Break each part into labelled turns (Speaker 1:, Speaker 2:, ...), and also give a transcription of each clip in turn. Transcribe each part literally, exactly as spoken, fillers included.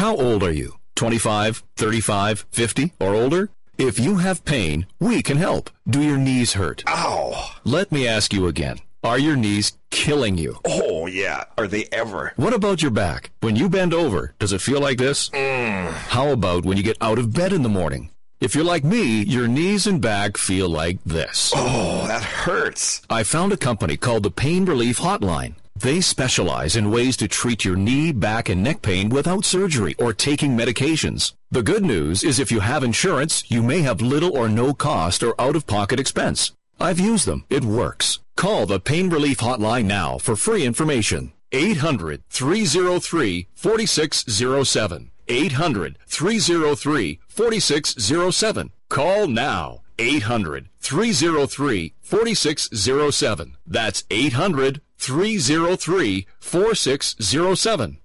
Speaker 1: How old are you? twenty-five, thirty-five, fifty, or older? If you have pain, we can help. Do your knees hurt?
Speaker 2: Ow!
Speaker 1: Let me ask you again. Are your knees killing you?
Speaker 2: Oh, yeah. Are they ever?
Speaker 1: What about your back? When you bend over, does it feel like this?
Speaker 2: Mm.
Speaker 1: How about when you get out of bed in the morning? If you're like me, your knees and back feel like this.
Speaker 2: Oh, that hurts.
Speaker 1: I found a company called the Pain Relief Hotline. They specialize in ways to treat your knee, back, and neck pain without surgery or taking medications. The good news is if you have insurance, you may have little or no cost or out-of-pocket expense. I've used them. It works. Call the Pain Relief Hotline now for free information. eight hundred, three oh three, four six oh seven. eight hundred, three oh three, four six oh seven. Call now. eight hundred, three oh three, four six oh seven. That's eight hundred, three oh three, four six oh seven.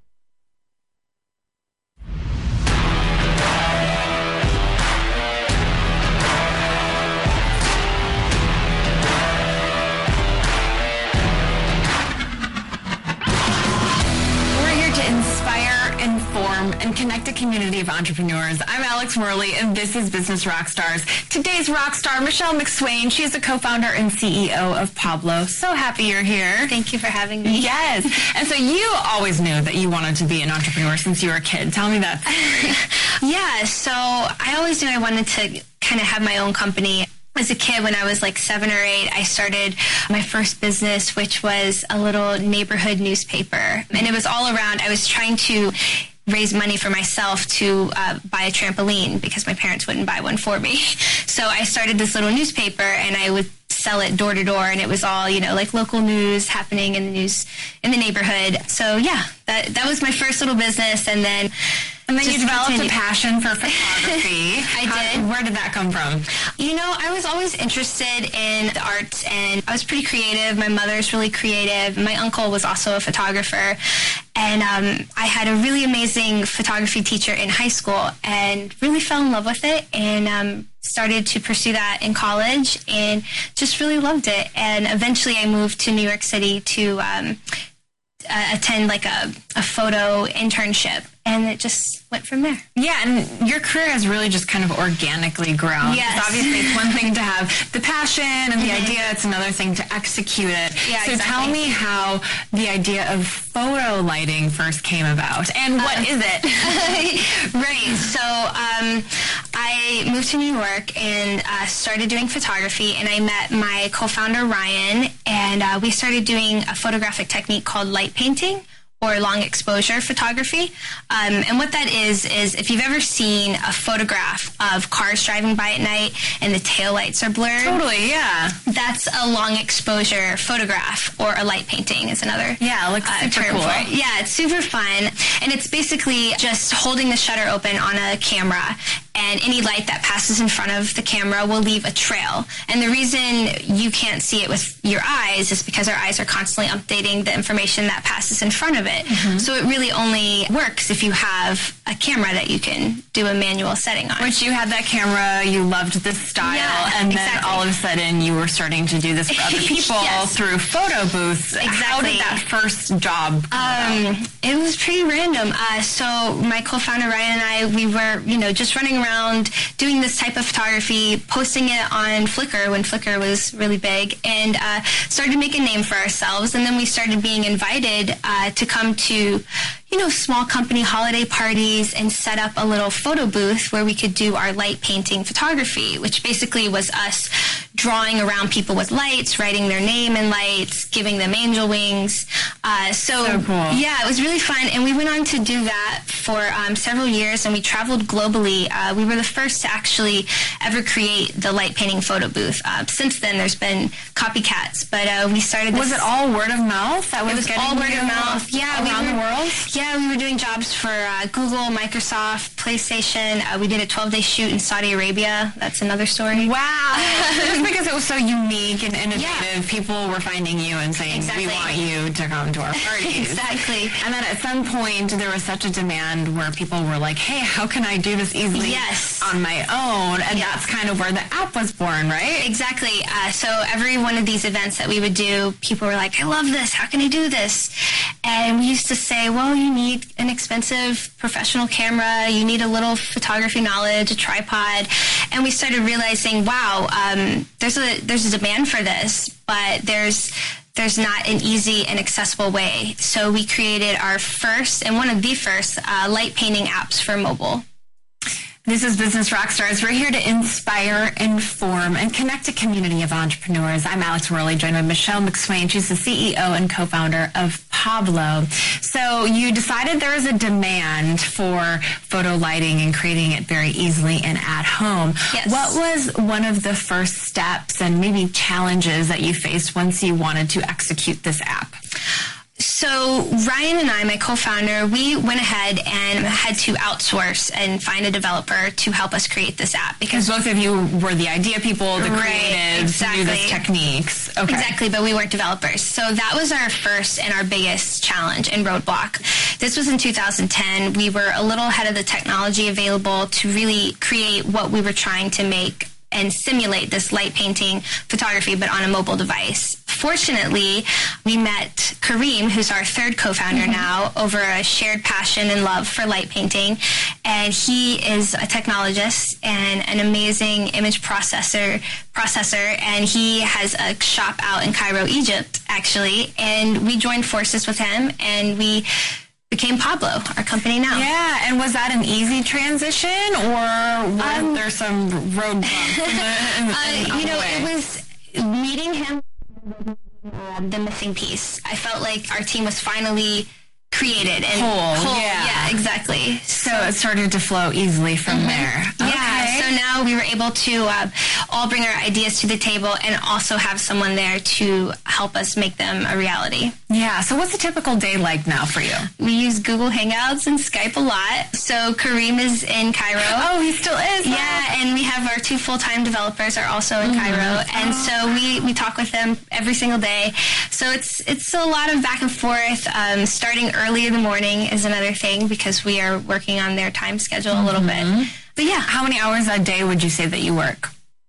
Speaker 3: Inform and connect a community of entrepreneurs. I'm Alex Morley, and this is Business Rockstars. Today's rock star, Michelle McSwain. She is the co-founder and C E O of Pablo. So happy you're here.
Speaker 4: Thank you for having me.
Speaker 3: Yes. And so you always knew that you wanted to be an entrepreneur since you were a kid. Tell me that story.
Speaker 4: Yeah, so I always knew I wanted to kind of have my own company. As a kid, when I was like seven or eight, I started my first business, which was a little neighborhood newspaper. And it was all around, I was trying to raise money for myself to uh, buy a trampoline because my parents wouldn't buy one for me. So I started this little newspaper, and I would sell it door to door, and it was all, you know, like local news happening in the news in the neighborhood. So yeah, that that was my first little business, and then
Speaker 3: and then you developed
Speaker 4: continued.
Speaker 3: a passion for photography.
Speaker 4: I
Speaker 3: How,
Speaker 4: did.
Speaker 3: Where did that come from?
Speaker 4: You know, I was always interested in the arts, and I was pretty creative. My mother's really creative. My uncle was also a photographer. And um, I had a really amazing photography teacher in high school and really fell in love with it, and um, started to pursue that in college and just really loved it. And eventually I moved to New York City to um, uh, attend like a, a photo internship. And it just went from there.
Speaker 3: Yeah, and your career has really just kind of organically grown.
Speaker 4: Yes.
Speaker 3: Because obviously it's one thing to have the passion and the
Speaker 4: Mm-hmm.
Speaker 3: idea. It's another thing to execute it.
Speaker 4: Yeah,
Speaker 3: so
Speaker 4: exactly.
Speaker 3: tell me how the idea of photo lighting first came about. And what
Speaker 4: Um,
Speaker 3: is it?
Speaker 4: Right. So um, I moved to New York and uh, started doing photography, and I met my co-founder, Ryan, and uh, we started doing a photographic technique called light painting, or long exposure photography. Um, and what that is, is if you've ever seen a photograph of cars driving by at night and the taillights are blurred.
Speaker 3: Totally, yeah.
Speaker 4: That's a long exposure photograph, or a light painting is another
Speaker 3: Yeah, it looks
Speaker 4: uh,
Speaker 3: super
Speaker 4: term
Speaker 3: cool.
Speaker 4: for it. Yeah, it's super fun. And it's basically just holding the shutter open on a camera, and any light that passes in front of the camera will leave a trail. And the reason you can't see it with your eyes is because our eyes are constantly updating the information that passes in front of it. Mm-hmm. So it really only works if you have a camera that you can do a manual setting on.
Speaker 3: Which you had that camera, you loved this style,
Speaker 4: Yeah,
Speaker 3: and then
Speaker 4: exactly.
Speaker 3: all of a sudden you were starting to do this for other people
Speaker 4: Yes.
Speaker 3: through photo booths. How
Speaker 4: Exactly.
Speaker 3: did that first job come about?
Speaker 4: Um, it was pretty random. Uh, so my co-founder Ryan and I, we were, you know, just running around doing this type of photography, posting it on Flickr when Flickr was really big, and uh, started to make a name for ourselves. And then we started being invited uh, to come to, you know, small company holiday parties and set up a little photo booth where we could do our light painting photography, which basically was us drawing around people with lights, writing their name in lights, giving them angel wings. Uh, so,
Speaker 3: So cool.
Speaker 4: yeah, it was really fun. And we went on to do that for um, several years, and we traveled globally. Uh, we were the first to actually ever create the light painting photo booth. Uh, since then, there's been copycats, but uh, we started this...
Speaker 3: Was it all word of mouth? That was
Speaker 4: It was
Speaker 3: getting
Speaker 4: all word
Speaker 3: you
Speaker 4: of mouth. Yeah,
Speaker 3: around
Speaker 4: we were,
Speaker 3: the world?
Speaker 4: Yeah, we were doing jobs for uh, Google, Microsoft, PlayStation. Uh, we did a twelve-day shoot in Saudi Arabia. That's another story.
Speaker 3: Wow. Just because it was so unique and innovative,
Speaker 4: Yeah.
Speaker 3: people were finding you and saying,
Speaker 4: Exactly.
Speaker 3: we want you to come to our parties.
Speaker 4: Exactly.
Speaker 3: And then at some point, there was such a demand demand where people were like, hey, how can I do this easily
Speaker 4: yes.
Speaker 3: on my own? And
Speaker 4: yeah.
Speaker 3: that's kind of where the app was born, right?
Speaker 4: Exactly. Uh, so every one of these events that we would do, people were like, I love this. How can I do this? And we used to say, well, you need an expensive professional camera. You need a little photography knowledge, a tripod. And we started realizing, wow, um, there's a there's a demand for this, but there's there's not an easy and accessible way. So we created our first, and one of the first, uh, light painting apps for mobile.
Speaker 3: This is Business Rockstars. We're here to inspire, inform, and connect a community of entrepreneurs. I'm Alex Worley, joined by Michelle McSwain. She's the C E O and co-founder of Pablo. So you decided there is a demand for photo lighting and creating it very easily and at home.
Speaker 4: Yes.
Speaker 3: What was one of the first steps and maybe challenges that you faced once you wanted to execute this app?
Speaker 4: So Ryan and I, my co-founder, we went ahead and had to outsource and find a developer to help us create this app.
Speaker 3: Because both of you were the idea people, the
Speaker 4: Right,
Speaker 3: creatives,
Speaker 4: exactly.
Speaker 3: knew this techniques. Okay.
Speaker 4: Exactly, but we weren't developers. So that was our first and our biggest challenge and roadblock. This was in two thousand ten. We were a little ahead of the technology available to really create what we were trying to make and simulate this light painting photography, but on a mobile device. Fortunately, we met Kareem, who's our third co-founder mm-hmm. now, over a shared passion and love for light painting. And he is a technologist and an amazing image processor, processor, and he has a shop out in Cairo, Egypt, actually. And we joined forces with him, and we became Pablo, our company now.
Speaker 3: Yeah, and was that an easy transition, or was um, there some road bumps? In the, in the,
Speaker 4: uh,
Speaker 3: in
Speaker 4: you know,
Speaker 3: way?
Speaker 4: it was meeting him, uh, the missing piece. I felt like our team was finally created and
Speaker 3: whole.
Speaker 4: whole.
Speaker 3: Yeah.
Speaker 4: yeah, exactly.
Speaker 3: So it started to flow easily from
Speaker 4: mm-hmm.
Speaker 3: there.
Speaker 4: Yeah,
Speaker 3: okay.
Speaker 4: so now we were able to uh, all bring our ideas to the table and also have someone there to help us make them a reality.
Speaker 3: Yeah, so what's a typical day like now for you?
Speaker 4: We use Google Hangouts and Skype a lot. So Kareem is in Cairo.
Speaker 3: Oh, he still is?
Speaker 4: Yeah,
Speaker 3: huh?
Speaker 4: and we have our two full-time developers are also in mm-hmm. Cairo. And oh. so we, we talk with them every single day. So it's it's a lot of back and forth. Um, starting early in the morning is another thing because we are working on their time schedule mm-hmm. a little bit. But yeah.
Speaker 3: How many hours a day would you say that you work?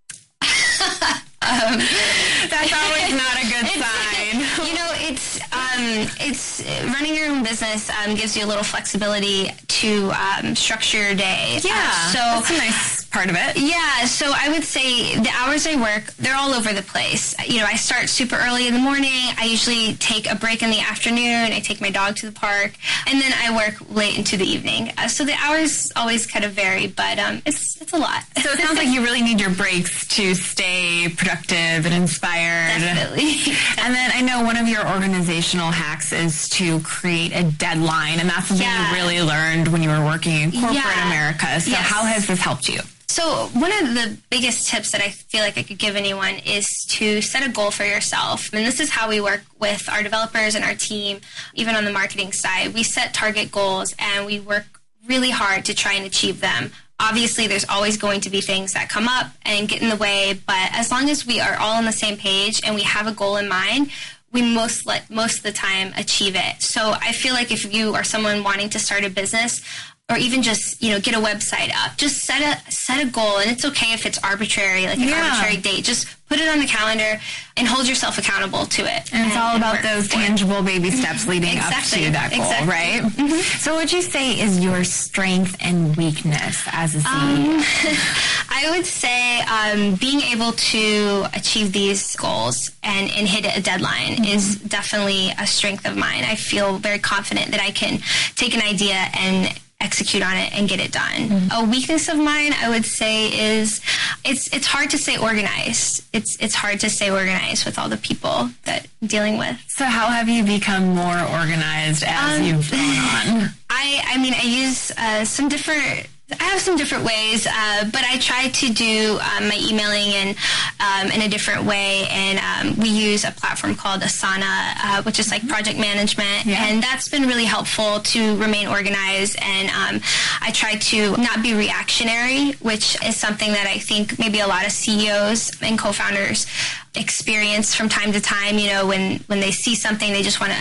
Speaker 3: um, That's always not a good sign.
Speaker 4: You know, it's um, it's running your own business um, gives you a little flexibility to um, structure your day.
Speaker 3: Yeah,
Speaker 4: uh, so
Speaker 3: that's a nice part of it.
Speaker 4: Yeah, so I would say the hours I work, they're all over the place. You know, I start super early in the morning. I usually take a break in the afternoon. I take my dog to the park, and then I work late into the evening. Uh, so the hours always kind of vary, but um, it's it's a lot.
Speaker 3: So it sounds like you really need your breaks to stay productive and inspired.
Speaker 4: Definitely.
Speaker 3: And then I know one of your organizational hacks is to create a deadline, and that's something yeah. you really learned when you were working in corporate
Speaker 4: yeah.
Speaker 3: America. So
Speaker 4: yes.
Speaker 3: how has this helped you?
Speaker 4: So one of the biggest tips that I feel like I could give anyone is to set a goal for yourself. And this is how we work with our developers and our team, even on the marketing side. We set target goals and we work really hard to try and achieve them. Obviously, there's always going to be things that come up and get in the way, but as long as we are all on the same page and we have a goal in mind, we most let, most of the time achieve it. So I feel like if you are someone wanting to start a business, or even just, you know, get a website up, just set a set a goal, and it's okay if it's arbitrary, like an
Speaker 3: yeah.
Speaker 4: arbitrary date. Just put it on the calendar and hold yourself accountable to it.
Speaker 3: And it's all about those tangible baby steps leading
Speaker 4: exactly.
Speaker 3: up to that goal,
Speaker 4: exactly.
Speaker 3: right?
Speaker 4: Mm-hmm.
Speaker 3: So what would you say is your strength and weakness as a C E O?
Speaker 4: Um, I would say um, being able to achieve these goals and, and hit a deadline mm-hmm. is definitely a strength of mine. I feel very confident that I can take an idea and execute on it and get it done. Mm-hmm. A weakness of mine, I would say, is it's it's hard to stay organized. It's it's hard to stay organized with all the people that I'm dealing with.
Speaker 3: So how have you become more organized as um, you've gone on?
Speaker 4: I I mean, I use uh, some different. I have some different ways, uh, but I try to do um, my emailing in, um, in a different way, and um, we use a platform called Asana, uh, which is like project management, yeah. and that's been really helpful to remain organized, and um, I try to not be reactionary, which is something that I think maybe a lot of C E Os and co-founders experience from time to time. You know, when, when they see something, they just want to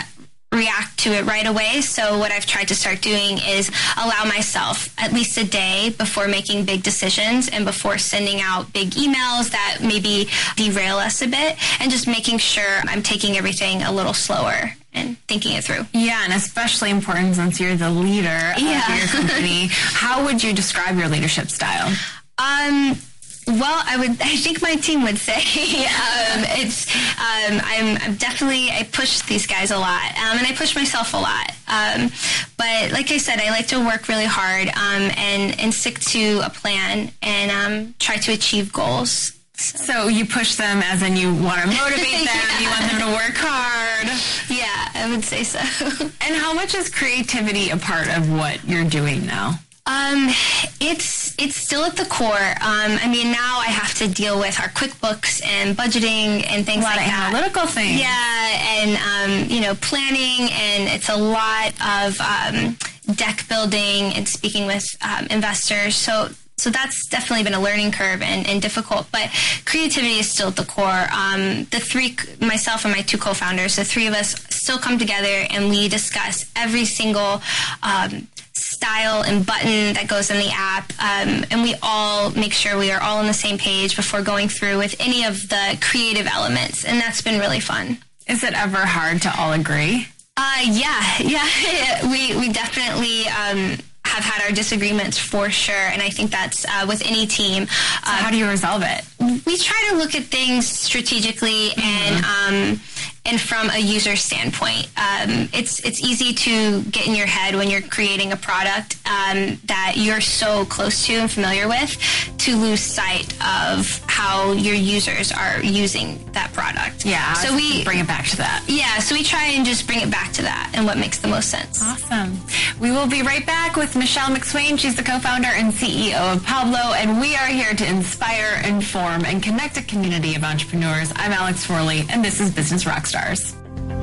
Speaker 4: react to it right away. So what I've tried to start doing is allow myself at least a day before making big decisions and before sending out big emails that maybe derail us a bit, and just making sure I'm taking everything a little slower and thinking it through.
Speaker 3: Yeah, and especially important since you're the leader
Speaker 4: yeah.
Speaker 3: of your company. How would you describe your leadership style?
Speaker 4: Um, Well, I would. I think my team would say um, it's. Um, I'm, I'm definitely. I push these guys a lot, um, and I push myself a lot. Um, but like I said, I like to work really hard um, and and stick to a plan and um, try to achieve goals.
Speaker 3: So. so you push them, as in you want to motivate them.
Speaker 4: yeah.
Speaker 3: You want them to work hard.
Speaker 4: Yeah, I would say so.
Speaker 3: And how much is creativity a part of what you're doing now?
Speaker 4: Um, it's it's still at the core. Um, I mean, now I have to deal with our QuickBooks and budgeting and things like that.
Speaker 3: Analytical things.
Speaker 4: Yeah, and um, you know, planning, and it's a lot of um, deck building and speaking with um, investors. So. So that's definitely been a learning curve and, and difficult, but creativity is still at the core. Um, the three, myself and my two co-founders, the three of us still come together and we discuss every single um, style and button that goes in the app, um, and we all make sure we are all on the same page before going through with any of the creative elements, and that's been really fun.
Speaker 3: Is it ever hard to all agree?
Speaker 4: Uh, yeah, yeah. we we definitely. Um, have had our disagreements for sure, and I think that's uh, with any team.
Speaker 3: So uh, how do you resolve it?
Speaker 4: We try to look at things strategically mm-hmm. and um, and from a user standpoint. Um, it's it's easy to get in your head when you're creating a product um, that you're so close to and familiar with, to lose sight of how your users are using that product.
Speaker 3: Yeah,
Speaker 4: so we
Speaker 3: bring it back to that.
Speaker 4: Yeah, so we try and just bring it back to that and what makes the most sense.
Speaker 3: Awesome. We will be right back with Michelle McSwain. She's the co-founder and C E O of Pablo, and we are here to inspire, inform, and connect a community of entrepreneurs. I'm Alex Worley, and this is Business Rockstars.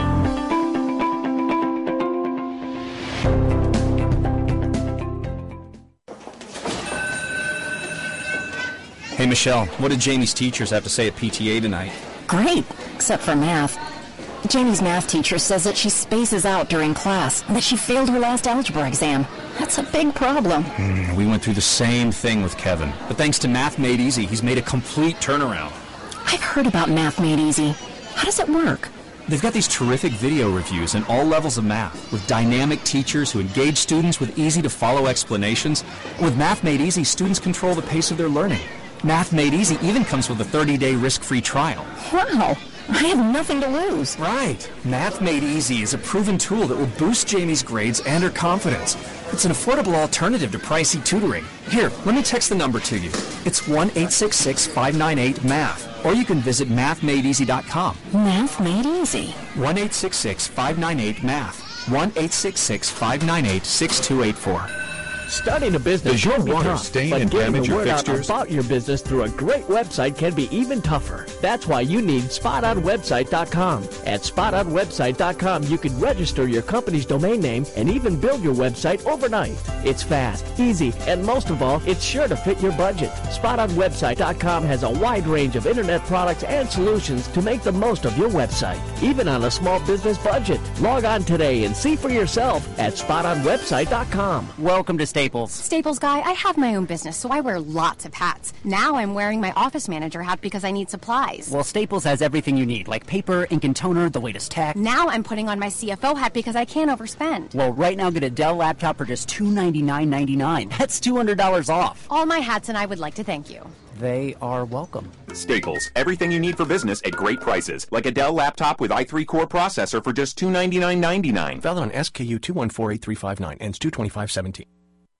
Speaker 5: Hey, Michelle, what did Jamie's teachers have to say at P T A tonight?
Speaker 6: Great, except for math. Jamie's math teacher says that she spaces out during class and that she failed her last algebra exam. That's a big problem.
Speaker 5: Mm, we went through the same thing with Kevin. But thanks to Math Made Easy, he's made a complete turnaround.
Speaker 6: I've heard about Math Made Easy. How does it work?
Speaker 5: They've got these terrific video reviews in all levels of math, with dynamic teachers who engage students with easy-to-follow explanations. With Math Made Easy, students control the pace of their learning. Math Made Easy even comes with a thirty-day risk-free trial.
Speaker 6: Wow! I have nothing to lose.
Speaker 5: Right. Math Made Easy is a proven tool that will boost Jamie's grades and her confidence. It's an affordable alternative to pricey tutoring. Here, let me text the number to you. It's one eight six six, five nine eight, MATH, or you can visit math made easy dot com.
Speaker 6: Math Made Easy.
Speaker 5: one eight six six, five nine eight, MATH. one eight six six, five nine eight, six two eight four.
Speaker 7: Starting a business
Speaker 8: Does your
Speaker 7: can be
Speaker 8: water
Speaker 7: tough,
Speaker 8: stain
Speaker 7: but
Speaker 8: and
Speaker 7: getting
Speaker 8: damage
Speaker 7: the
Speaker 8: your
Speaker 7: word out
Speaker 8: fixtures?
Speaker 7: about your business through a great website can be even tougher. That's why you need spot on website dot com. At spot on website dot com, you can register your company's domain name and even build your website overnight. It's fast, easy, and most of all, it's sure to fit your budget. spot on website dot com has a wide range of internet products and solutions to make the most of your website, even on a small business budget. Log on today and see for yourself at spot on website dot com.
Speaker 9: Welcome to Staples.
Speaker 10: Staples guy, I have my own business, so I wear lots of hats. Now I'm wearing my office manager hat because I need supplies.
Speaker 9: Well, Staples has everything you need, like paper, ink and toner, the latest tech.
Speaker 10: Now I'm putting on my C F O hat because I can't overspend.
Speaker 9: Well, right now get a Dell laptop for just two hundred ninety-nine ninety-nine. That's two hundred dollars off.
Speaker 10: All my hats, and I would like to thank you.
Speaker 9: They are welcome.
Speaker 11: Staples, everything you need for business at great prices, like a Dell laptop with i three core processor for just two hundred ninety-nine ninety-nine.
Speaker 12: Valid on S K U two one four eight three five nine, ends two twenty-five seventeen.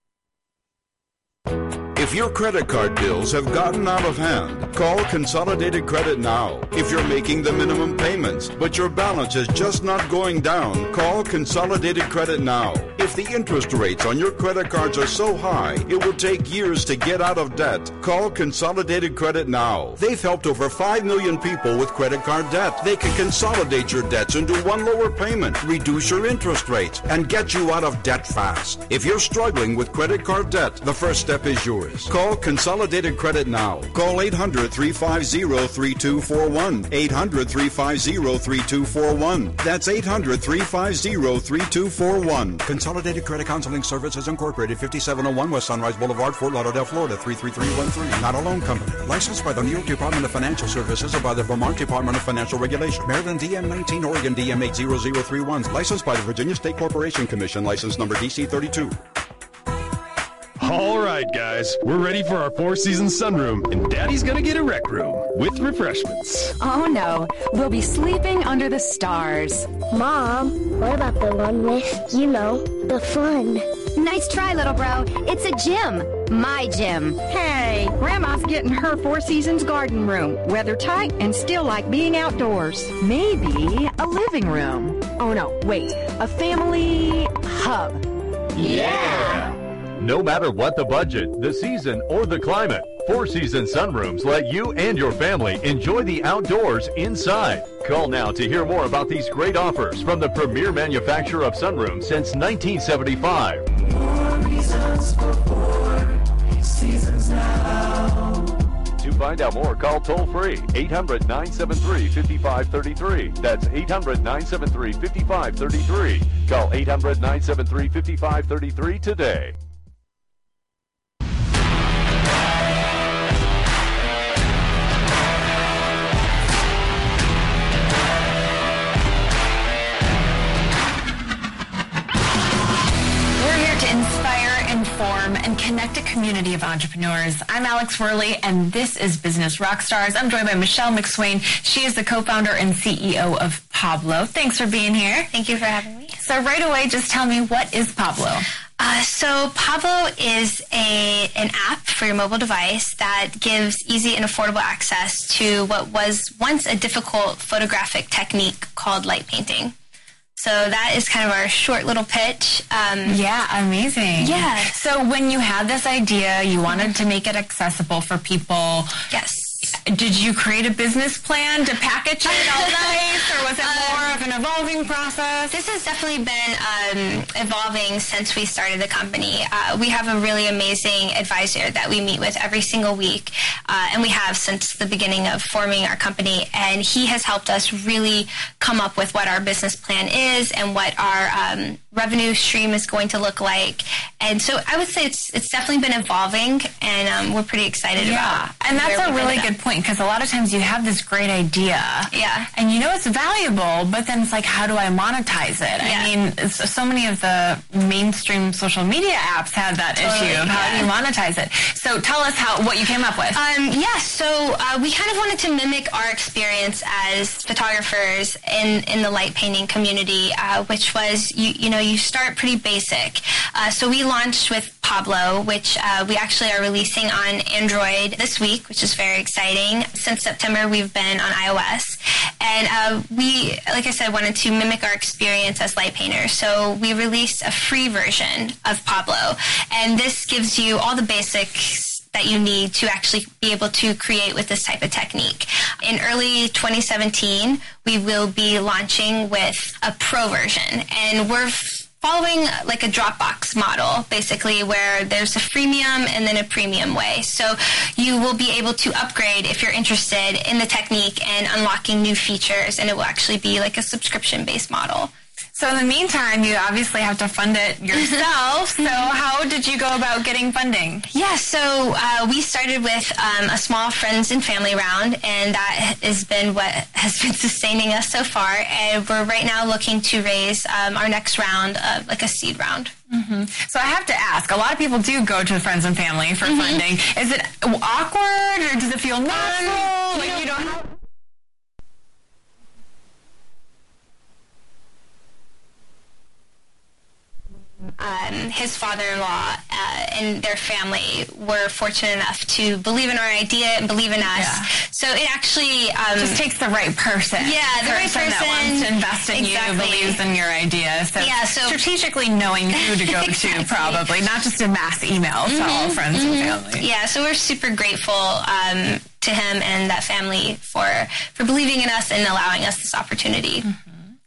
Speaker 13: If your credit card bills have gotten out of hand, call Consolidated Credit now. If you're making the minimum payments, but your balance is just not going down, call Consolidated Credit now. If the interest rates on your credit cards are so high, it will take years to get out of debt, call Consolidated Credit now. They've helped over five million people with credit card debt. They can consolidate your debts into one lower payment, reduce your interest rates, and get you out of debt fast. If you're struggling with credit card debt, the first step is yours. service. Call Consolidated Credit now. Call eight hundred, three five zero, three two four one. eight hundred, three five zero, three two four one. That's eight hundred, three five zero, three two four one. Consolidated Credit Counseling Services Incorporated, fifty-seven oh one West Sunrise Boulevard, Fort Lauderdale, Florida, three three three one three. Not a loan company. Licensed by the New York Department of Financial Services or by the Vermont Department of Financial Regulation. Maryland D M nineteen, Oregon D M eight zero zero three one. Licensed by the Virginia State Corporation Commission. License number D C thirty-two.
Speaker 8: All right, guys, we're ready for our Four Seasons sunroom, and Daddy's gonna get a rec room with refreshments.
Speaker 14: Oh no, we'll be sleeping under the stars.
Speaker 15: Mom, what about the one with, you know, the fun?
Speaker 10: Nice try, little bro. It's a gym. My gym.
Speaker 14: Hey, Grandma's getting her Four Seasons garden room. Weather tight and still like being outdoors. Maybe a living room. Oh no, wait, a family hub.
Speaker 16: Yeah! No matter what the budget, the season, or the climate, Four Seasons sunrooms let you and your family enjoy the outdoors inside. Call now to hear more about these great offers from the premier manufacturer of sunrooms since nineteen seventy-five.
Speaker 17: Four reasons for Four Seasons now.
Speaker 16: To find out more, call toll-free eight hundred, nine seven three, five five three three. That's eight hundred, nine seven three, five five three three. Call eight hundred, nine seven three, five five three three today.
Speaker 3: Inform and connect a community of entrepreneurs. I'm Alex Worley, and this is Business Rockstars. I'm joined by Michelle McSwain. She is the co-founder and C E O of Pablo. Thanks for being here.
Speaker 4: Thank you for having me.
Speaker 3: So right away, just tell me, what is Pablo?
Speaker 4: Uh, so Pablo is a an app for your mobile device that gives easy and affordable access to what was once a difficult photographic technique called light painting. So that is kind of our short little pitch. Um,
Speaker 3: yeah, amazing.
Speaker 4: Yeah.
Speaker 3: So when you had this idea, you wanted to make it accessible for people.
Speaker 4: Yes.
Speaker 3: Did you create a business plan to package it all nice, or was it more of an evolving process?
Speaker 4: This has definitely been um, evolving since we started the company. Uh, we have a really amazing advisor that we meet with every single week, uh, and we have since the beginning of forming our company, and he has helped us really come up with what our business plan is and what our um, revenue stream is going to look like. And so I would say it's it's definitely been evolving, and um, we're pretty excited
Speaker 3: yeah.
Speaker 4: about
Speaker 3: And that's a really
Speaker 4: good
Speaker 3: point, because a lot of times you have this great idea.
Speaker 4: Yeah.
Speaker 3: And you know it's valuable, but then it's like, how do I monetize it?
Speaker 4: Yeah.
Speaker 3: I mean, it's, so many of the mainstream social media apps have that
Speaker 4: Totally,
Speaker 3: issue of how
Speaker 4: yeah.
Speaker 3: do you monetize it. So tell us how what you came up with.
Speaker 4: Um, yeah, so uh, we kind of wanted to mimic our experience as photographers in, in the light painting community, uh, which was, you, you know, you start pretty basic. Uh, so we launched with Pablo, which uh, we actually are releasing on Android this week, which is very exciting. Since September, we've been on iOS. And uh, we, like I said, wanted to mimic our experience as light painters. So we released a free version of Pablo. And this gives you all the basics that you need to actually be able to create with this type of technique. In early twenty seventeen, we will be launching with a pro version. And we're following like a Dropbox model, basically, where there's a freemium and then a premium way. So you will be able to upgrade if you're interested in the technique and unlocking new features, and it will actually be like a subscription-based model.
Speaker 3: So in the meantime, you obviously have to fund it yourself. So how did you go about getting funding?
Speaker 4: Yeah, so uh, we started with um, a small friends and family round, and that has been what has been sustaining us so far. And we're right now looking to raise um, our next round, uh, like a seed round.
Speaker 3: Mm-hmm. So I have to ask, a lot of people do go to friends and family for mm-hmm. funding. Is it awkward, or does it feel natural?
Speaker 4: Um,
Speaker 3: like
Speaker 4: you,
Speaker 3: you don't have...
Speaker 4: Um, his father-in-law uh, and their family were fortunate enough to believe in our idea and believe in us.
Speaker 3: Yeah.
Speaker 4: So it actually um,
Speaker 3: just takes the right person.
Speaker 4: Yeah, the right person
Speaker 3: that wants to invest in
Speaker 4: exactly.
Speaker 3: you, believes in your idea. So,
Speaker 4: yeah, so
Speaker 3: strategically knowing who to go
Speaker 4: exactly.
Speaker 3: to, probably not just a mass email mm-hmm. to all friends mm-hmm. and family.
Speaker 4: Yeah, so we're super grateful um, to him and that family for for believing in us and allowing us this opportunity.
Speaker 3: Mm-hmm.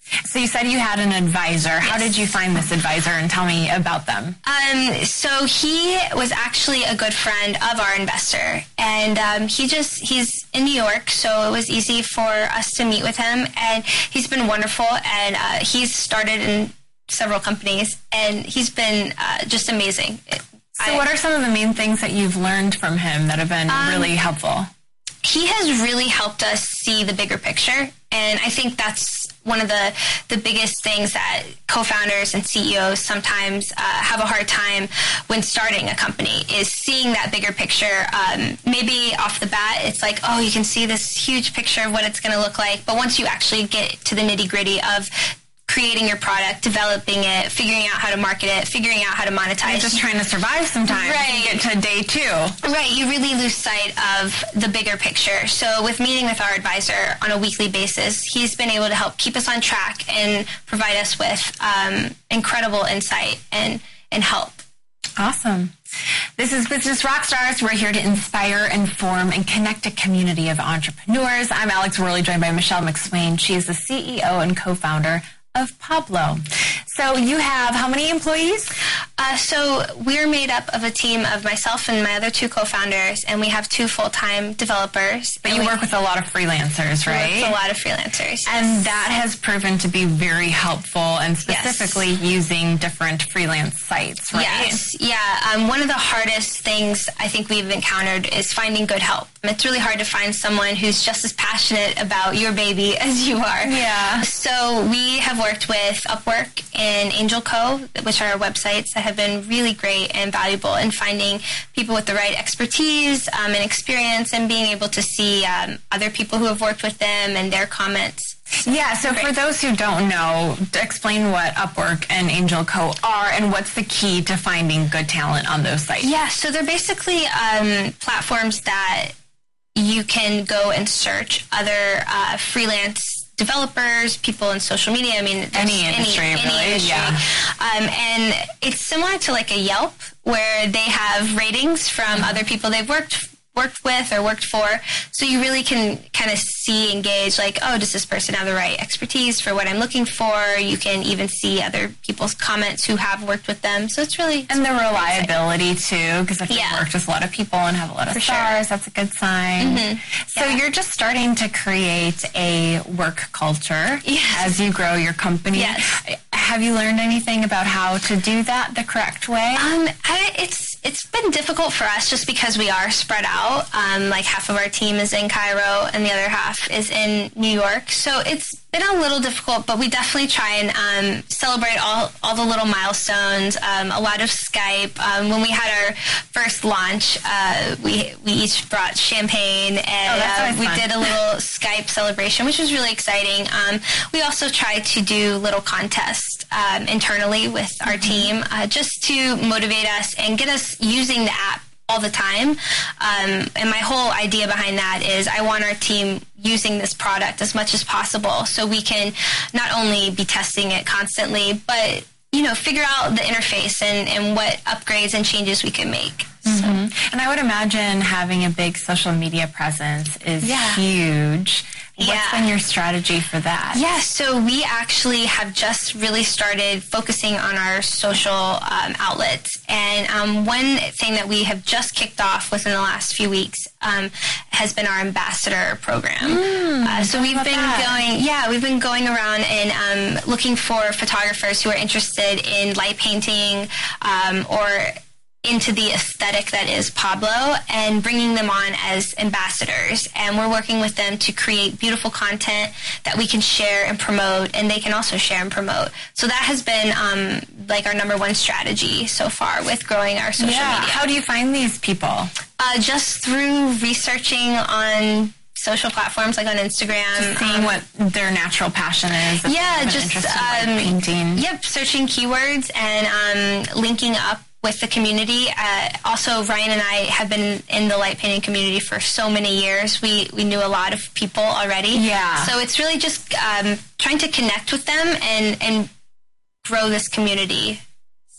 Speaker 3: So you said you had an advisor. Yes. How did you find this advisor, and tell me about them?
Speaker 4: Um, so he was actually a good friend of our investor, and um, he just, he's in New York, so it was easy for us to meet with him, and he's been wonderful, and uh, he's started in several companies, and he's been uh, just amazing.
Speaker 3: So I, what are some of the main things that you've learned from him that have been um, really helpful?
Speaker 4: He has really helped us see the bigger picture, and I think that's one of the, the biggest things that co-founders and C E Os sometimes uh, have a hard time when starting a company, is seeing that bigger picture. Um, maybe off the bat, it's like, oh, you can see this huge picture of what it's going to look like, but once you actually get to the nitty-gritty of creating your product, developing it, figuring out how to market it, figuring out how to monetize.
Speaker 3: You're just trying to survive sometimes.
Speaker 4: Right.
Speaker 3: And get to day two.
Speaker 4: Right. You really lose sight of the bigger picture. So with meeting with our advisor on a weekly basis, he's been able to help keep us on track and provide us with um, incredible insight and, and help.
Speaker 3: Awesome. This is Business Rockstars. We're here to inspire, inform, and connect a community of entrepreneurs. I'm Alex Worley, joined by Michelle McSwain. She is the C E O and co-founder of Pablo. So you have how many employees?
Speaker 4: Uh, so we're made up of a team of myself and my other two co-founders, and we have two full-time developers.
Speaker 3: But you work with a lot of freelancers, right?
Speaker 4: We work with a lot of freelancers.
Speaker 3: And that has proven to be very helpful, and specifically yes. using different freelance sites, right?
Speaker 4: Yes. Yeah. Um, one of the hardest things I think we've encountered is finding good help. It's really hard to find someone who's just as passionate about your baby as you are.
Speaker 3: Yeah.
Speaker 4: So we have worked with Upwork and Angel Co, which are our websites that have been really great and valuable in finding people with the right expertise um, and experience, and being able to see um, other people who have worked with them and their comments.
Speaker 3: Yeah, so great. For those who don't know, explain what Upwork and Angel Co are, and what's the key to finding good talent on those sites.
Speaker 4: Yeah, so they're basically um, platforms that you can go and search other uh, freelance developers, people in social media. I mean,
Speaker 3: any industry,
Speaker 4: any,
Speaker 3: really.
Speaker 4: Any industry.
Speaker 3: Yeah.
Speaker 4: Um, and it's similar to like a Yelp, where they have ratings from mm-hmm. other people they've worked worked with or worked for. So you really can kind of see and gauge, like, oh, does this person have the right expertise for what I'm looking for? You can even see other people's comments who have worked with them. So it's really...
Speaker 3: And the reliability, too, because if yeah. you've worked with a lot of people and have a lot of
Speaker 4: for
Speaker 3: stars,
Speaker 4: sure.
Speaker 3: that's a good sign.
Speaker 4: Mm-hmm.
Speaker 3: So
Speaker 4: yeah.
Speaker 3: you're just starting to create a work culture
Speaker 4: yes.
Speaker 3: as you grow your company.
Speaker 4: Yes.
Speaker 3: Have you learned anything about how to do that the correct way?
Speaker 4: Um, I, it's it's been difficult for us just because we are spread out. Um, like half of our team is in Cairo and the other half is in New York. So it's been a little difficult, but we definitely try and um, celebrate all, all the little milestones. Um, a lot of Skype. Um, when we had our first launch, uh, we we each brought champagne, and
Speaker 3: oh,
Speaker 4: uh, we
Speaker 3: fun.
Speaker 4: did a little Skype celebration, which was really exciting. Um, we also tried to do little contests um, internally with our
Speaker 3: mm-hmm.
Speaker 4: team, uh, just to motivate us and get us using the app all the time. Um, and my whole idea behind that is I want our team using this product as much as possible, so we can not only be testing it constantly, but, you know, figure out the interface and, and what upgrades and changes we can make.
Speaker 3: Mm-hmm. So. And I would imagine having a big social media presence is
Speaker 4: yeah.
Speaker 3: huge. What's
Speaker 4: yeah.
Speaker 3: been your strategy for that?
Speaker 4: Yeah, so we actually have just really started focusing on our social um, outlets. And um, one thing that we have just kicked off within the last few weeks um, has been our ambassador program.
Speaker 3: Mm,
Speaker 4: uh, so we've been
Speaker 3: that?
Speaker 4: going, yeah, we've been going around and um, looking for photographers who are interested in light painting um, or into the aesthetic that is Pablo, and bringing them on as ambassadors. And we're working with them to create beautiful content that we can share and promote, and they can also share and promote. So that has been um, like our number one strategy so far with growing our social
Speaker 3: yeah.
Speaker 4: media.
Speaker 3: How do you find these people?
Speaker 4: Uh, just through researching on social platforms, like on Instagram.
Speaker 3: Just seeing um, what their natural passion is.
Speaker 4: Yeah, just
Speaker 3: um, in painting.
Speaker 4: Yep, searching keywords and um, linking up with the community. Uh, also, Ryan and I have been in the light painting community for so many years. We we knew a lot of people already.
Speaker 3: Yeah.
Speaker 4: So it's really just um, trying to connect with them and, and grow this community.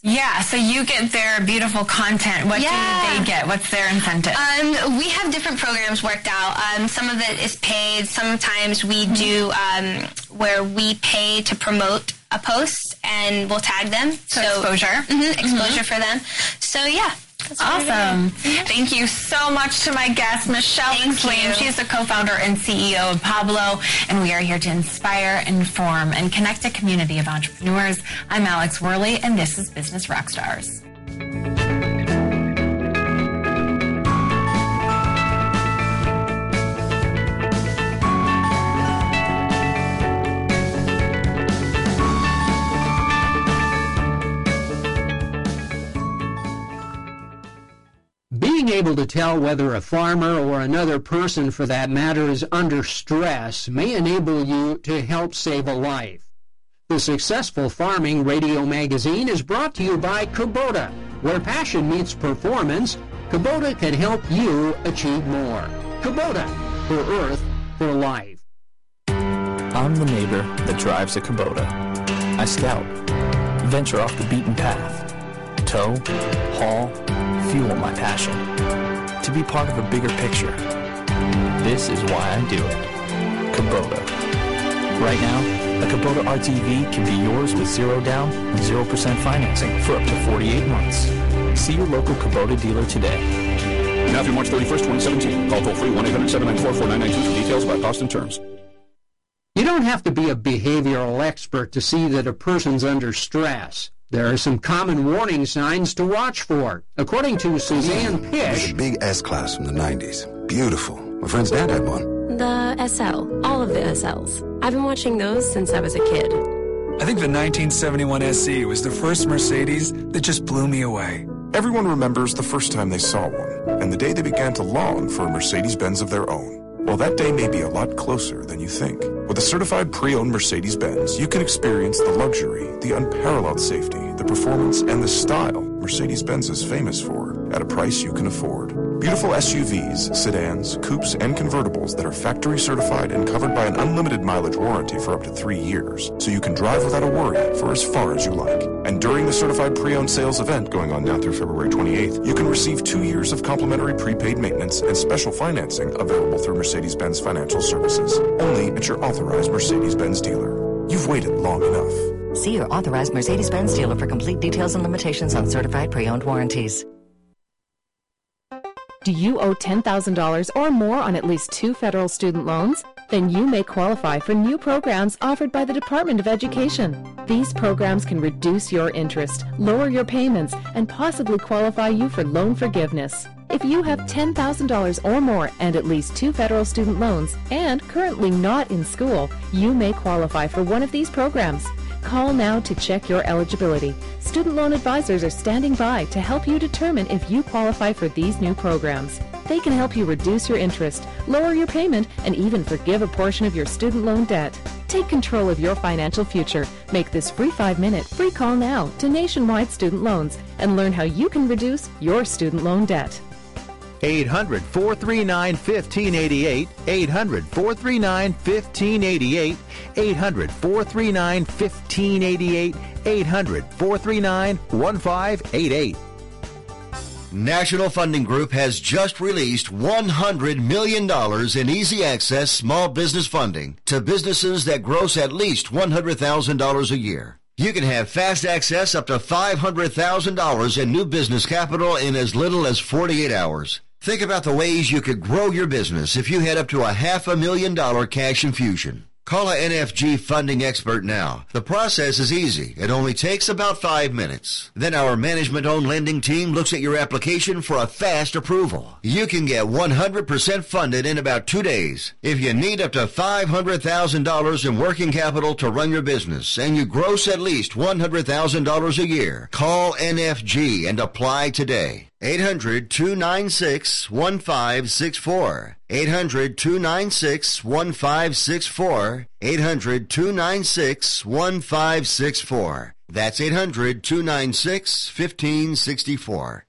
Speaker 3: Yeah, so you get their beautiful content. What
Speaker 4: Yeah.
Speaker 3: do they get? What's their incentive?
Speaker 4: Um, we have different programs worked out. Um, some of it is paid. Sometimes we
Speaker 3: Mm-hmm.
Speaker 4: do um, where we pay to promote a post and we'll tag them.
Speaker 3: So exposure.
Speaker 4: Mhm, exposure for them. So yeah. That's what we're
Speaker 3: Awesome.
Speaker 4: doing.
Speaker 3: Thank you so much to my guest, Michelle
Speaker 4: Thank
Speaker 3: McSwain.
Speaker 4: you.
Speaker 3: She's the co-founder and C E O of Pablo, and we are here to inspire, inform, and connect a community of entrepreneurs. I'm Alex Worley, and this is Business Rockstars.
Speaker 18: Being able to tell whether a farmer or another person for that matter is under stress may enable you to help save a life. The Successful Farming Radio Magazine is brought to you by Kubota. Where passion meets performance, Kubota can help you achieve more. Kubota, for Earth, for life.
Speaker 5: I'm the neighbor that drives a Kubota. I scout, venture off the beaten path, tow, haul, fuel my passion. To be part of a bigger picture. This is why I do it. Kubota. Right now, a Kubota R T V can be yours with zero down and zero percent financing for up to forty-eight months. See your local Kubota dealer today.
Speaker 19: Now through March thirty-first, twenty seventeen. Call toll free one eight hundred seven nine four four nine nine two for details about cost and terms.
Speaker 18: You don't have to be a behavioral expert to see that a person's under stress. There are some common warning signs to watch for. According to Suzanne
Speaker 20: It was
Speaker 18: Pish,
Speaker 20: a big S-Class from the nineties. Beautiful. My friend's dad had one.
Speaker 21: The S L. All of the S Ls. I've been watching those since I was a kid.
Speaker 22: I think the nineteen seventy-one S C was the first Mercedes that just blew me away.
Speaker 23: Everyone remembers the first time they saw one, and the day they began to long for a Mercedes-Benz of their own. Well, that day may be a lot closer than you think. With a certified pre-owned Mercedes-Benz, you can experience the luxury, the unparalleled safety, the performance, and the style Mercedes-Benz is famous for at a price you can afford. Beautiful S U Vs, sedans, coupes, and convertibles that are factory certified and covered by an unlimited mileage warranty for up to three years, so you can drive without a worry for as far as you like. And during the certified pre-owned sales event going on now through February twenty-eighth, you can receive two years of complimentary prepaid maintenance and special financing available through Mercedes-Benz Financial Services, only at your authorized Mercedes-Benz dealer. You've waited long enough.
Speaker 24: See your authorized Mercedes-Benz dealer for complete details and limitations on certified pre-owned warranties.
Speaker 25: Do you owe ten thousand dollars or more on at least two federal student loans? Then you may qualify for new programs offered by the Department of Education. These programs can reduce your interest, lower your payments, and possibly qualify you for loan forgiveness. If you have ten thousand dollars or more and at least two federal student loans and currently not in school, you may qualify for one of these programs. Call now to check your eligibility. Student loan advisors are standing by to help you determine if you qualify for these new programs. They can help you reduce your interest, lower your payment, and even forgive a portion of your student loan debt. Take control of your financial future. Make this free five-minute free call now to Nationwide Student Loans and learn how you can reduce your student loan debt.
Speaker 26: eight hundred, four three nine, one five eight eight, eight hundred, four three nine, one five eight eight, eight hundred, four three nine, one five eight eight, eight hundred, four three nine, one five eight eight.
Speaker 27: National Funding Group has just released one hundred million dollars in easy access small business funding to businesses that gross at least one hundred thousand dollars a year. You can have fast access up to five hundred thousand dollars in new business capital in as little as forty-eight hours. Think about the ways you could grow your business if you had up to a half a million dollar cash infusion. Call a N F G funding expert now. The process is easy. It only takes about five minutes. Then our management-owned lending team looks at your application for a fast approval. You can get one hundred percent funded in about two days. If you need up to five hundred thousand dollars in working capital to run your business and you gross at least one hundred thousand dollars a year, call N F G and apply today. eight hundred, two nine six, one five six four. eight hundred, two nine six, one five six four. eight hundred, two nine six, one five six four. That's eight hundred, two nine six, one five six four.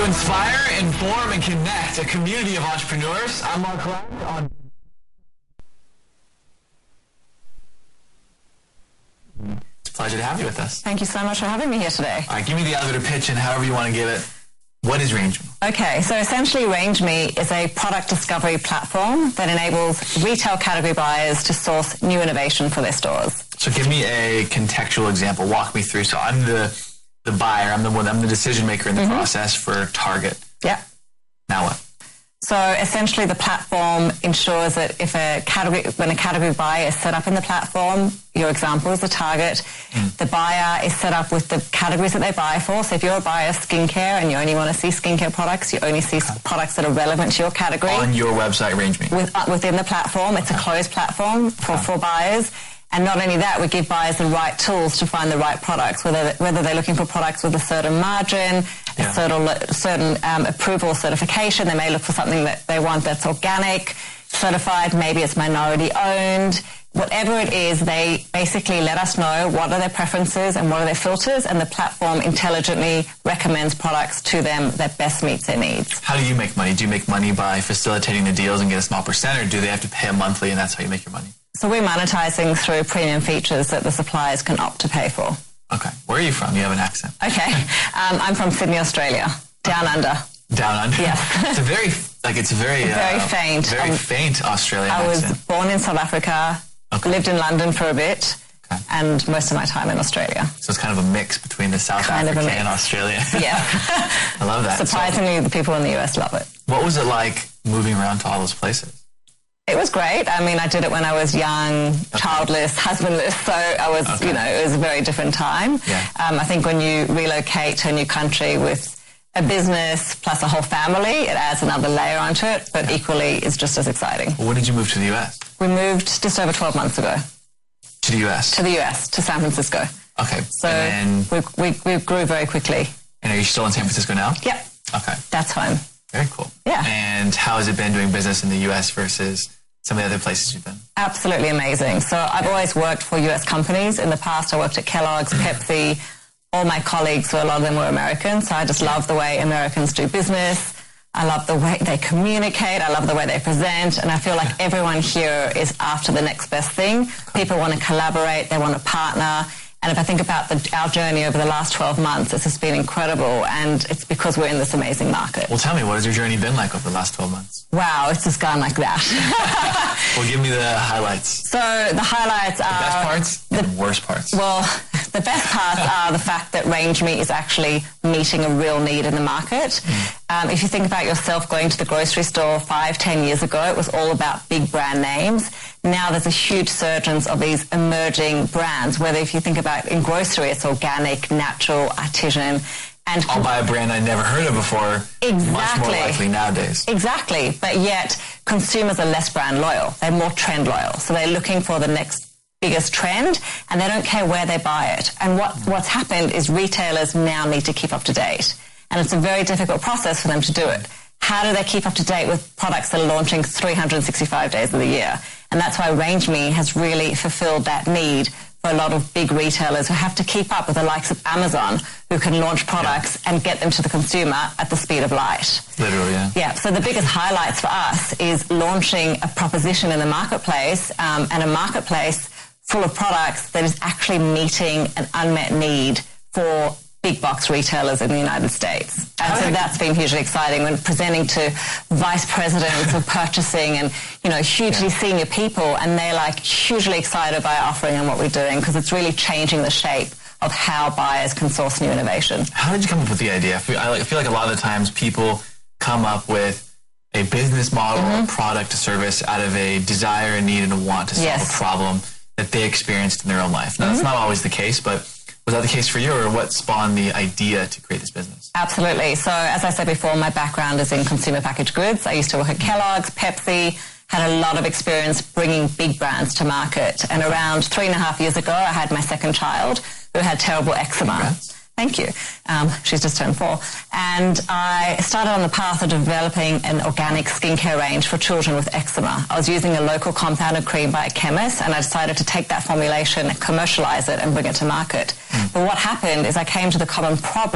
Speaker 1: inspire, inform, and connect a community of entrepreneurs. I'm Mark Ryan on... It's a pleasure to have you with us.
Speaker 2: Thank you so much for having me here today.
Speaker 1: All right, give me the elevator pitch and however you want to give it. What is RangeMe?
Speaker 2: Okay, so essentially RangeMe is a product discovery platform that enables retail category buyers to source new innovation for their stores.
Speaker 1: So give me a contextual example. Walk me through. So I'm the the buyer. I'm the one. I'm the decision maker in the mm-hmm. process for Target.
Speaker 2: Yeah.
Speaker 1: Now what?
Speaker 2: So essentially the platform ensures that if a category, when a category buyer is set up in the platform, your example is the Target, mm. the buyer is set up with the categories that they buy for. So if you're a buyer of skincare and you only want to see skincare products, you only see okay. products that are relevant to your category.
Speaker 1: On your website, RangeMe.
Speaker 2: With, uh, within the platform. It's okay. a closed platform for, okay. for buyers. And not only that, we give buyers the right tools to find the right products, whether whether they're looking for products with a certain margin, yeah. a certain, certain um, approval certification. They may look for something that they want that's organic, certified, maybe it's minority owned. Whatever it is, they basically let us know what are their preferences and what are their filters, and the platform intelligently recommends products to them that best meets their needs.
Speaker 1: How do you make money? Do you make money by facilitating the deals and get a small percent, or do they have to pay a monthly and that's how you make your money?
Speaker 2: So we're monetizing through premium features that the suppliers can opt to pay for.
Speaker 1: Okay. Where are you from? You have an accent.
Speaker 2: Okay. Um, I'm from Sydney, Australia. Down under.
Speaker 1: Down under?
Speaker 2: Yes.
Speaker 1: It's a very, like, it's a very...
Speaker 2: Very
Speaker 1: uh,
Speaker 2: faint.
Speaker 1: Very
Speaker 2: um,
Speaker 1: faint Australian
Speaker 2: I
Speaker 1: accent.
Speaker 2: I was born in South Africa, okay. lived in London for a bit, okay. and most of my time in Australia.
Speaker 1: So it's kind of a mix between the South
Speaker 2: kind
Speaker 1: Africa and Australia.
Speaker 2: Yeah.
Speaker 1: I love that.
Speaker 2: Surprisingly, so, the people in the U S love it.
Speaker 1: What was it like moving around to all those places?
Speaker 2: It was great. I mean, I did it when I was young, okay. childless, husbandless, so I was, okay. you know, it was a very different time.
Speaker 1: Yeah.
Speaker 2: Um, I think when you relocate to a new country with a business plus a whole family, it adds another layer onto it, but yeah. equally it's just as exciting.
Speaker 1: Well, when did you move to the U S?
Speaker 2: We moved just over twelve months ago.
Speaker 1: To the U S?
Speaker 2: To the U S, to San Francisco.
Speaker 1: Okay.
Speaker 2: So
Speaker 1: and then...
Speaker 2: we, we, we grew very quickly.
Speaker 1: And are you still in San Francisco now?
Speaker 2: Yep.
Speaker 1: Okay.
Speaker 2: That's home.
Speaker 1: Very cool.
Speaker 2: Yeah.
Speaker 1: And how has it been doing business in the U S versus some of the other places you've been?
Speaker 2: Absolutely amazing. So I've yeah. always worked for U S companies. In the past, I worked at Kellogg's, Pepsi. All my colleagues, so a lot of them were American. So I just love the way Americans do business. I love the way they communicate. I love the way they present. And I feel like yeah. everyone here is after the next best thing. Okay. People want to collaborate. They want to partner. And if I think about the, our journey over the last twelve months, it's just been incredible. And it's because we're in this amazing market.
Speaker 1: Well, tell me, what has your journey been like over the last twelve months?
Speaker 2: Wow, it's just gone like that.
Speaker 1: Well, give me the highlights.
Speaker 2: So the highlights
Speaker 1: the
Speaker 2: are...
Speaker 1: The best parts
Speaker 2: the,
Speaker 1: and the worst parts.
Speaker 2: Well, the best parts are the fact that RangeMe is actually meeting a real need in the market. Mm. Um, if you think about yourself going to the grocery store five, ten years ago, it was all about big brand names. Now there's a huge surge of these emerging brands, whether if you think about in grocery, it's organic, natural, artisan. And
Speaker 1: I'll buy a brand I never heard of before.
Speaker 2: Exactly.
Speaker 1: Much more likely nowadays.
Speaker 2: Exactly. But yet consumers are less brand loyal. They're more trend loyal. So they're looking for the next biggest trend and they don't care where they buy it. And what, what's happened is retailers now need to keep up to date. And it's a very difficult process for them to do it. How do they keep up to date with products that are launching three hundred sixty-five days of the year? And that's why RangeMe has really fulfilled that need for a lot of big retailers who have to keep up with the likes of Amazon, who can launch products yeah. and get them to the consumer at the speed of light.
Speaker 1: Literally, yeah.
Speaker 2: Yeah, so the biggest highlights for us is launching a proposition in the marketplace um, and a marketplace full of products that is actually meeting an unmet need for big box retailers in the United States. And so that's been hugely exciting when presenting to vice presidents of purchasing and, you know, hugely yeah. senior people, and they're like hugely excited by our offering and what we're doing because it's really changing the shape of how buyers can source new innovation.
Speaker 1: How did you come up with the idea? I feel, I feel like a lot of the times people come up with a business model mm-hmm. or product or service out of a desire, a need, and a want to solve yes. a problem that they experienced in their own life. Now, mm-hmm. that's not always the case, but was that the case for you, or what spawned the idea to create this business?
Speaker 2: Absolutely. So, as I said before, my background is in consumer packaged goods. I used to work at Kellogg's, Pepsi, had a lot of experience bringing big brands to market. And around three and a half years ago, I had my second child who had terrible eczema. Congrats. Thank you. Um, she's just turned four. And I started on the path of developing an organic skincare range for children with eczema. I was using a local compounded cream by a chemist, and I decided to take that formulation, commercialize it, and bring it to market. Mm. But what happened is I came to the common problem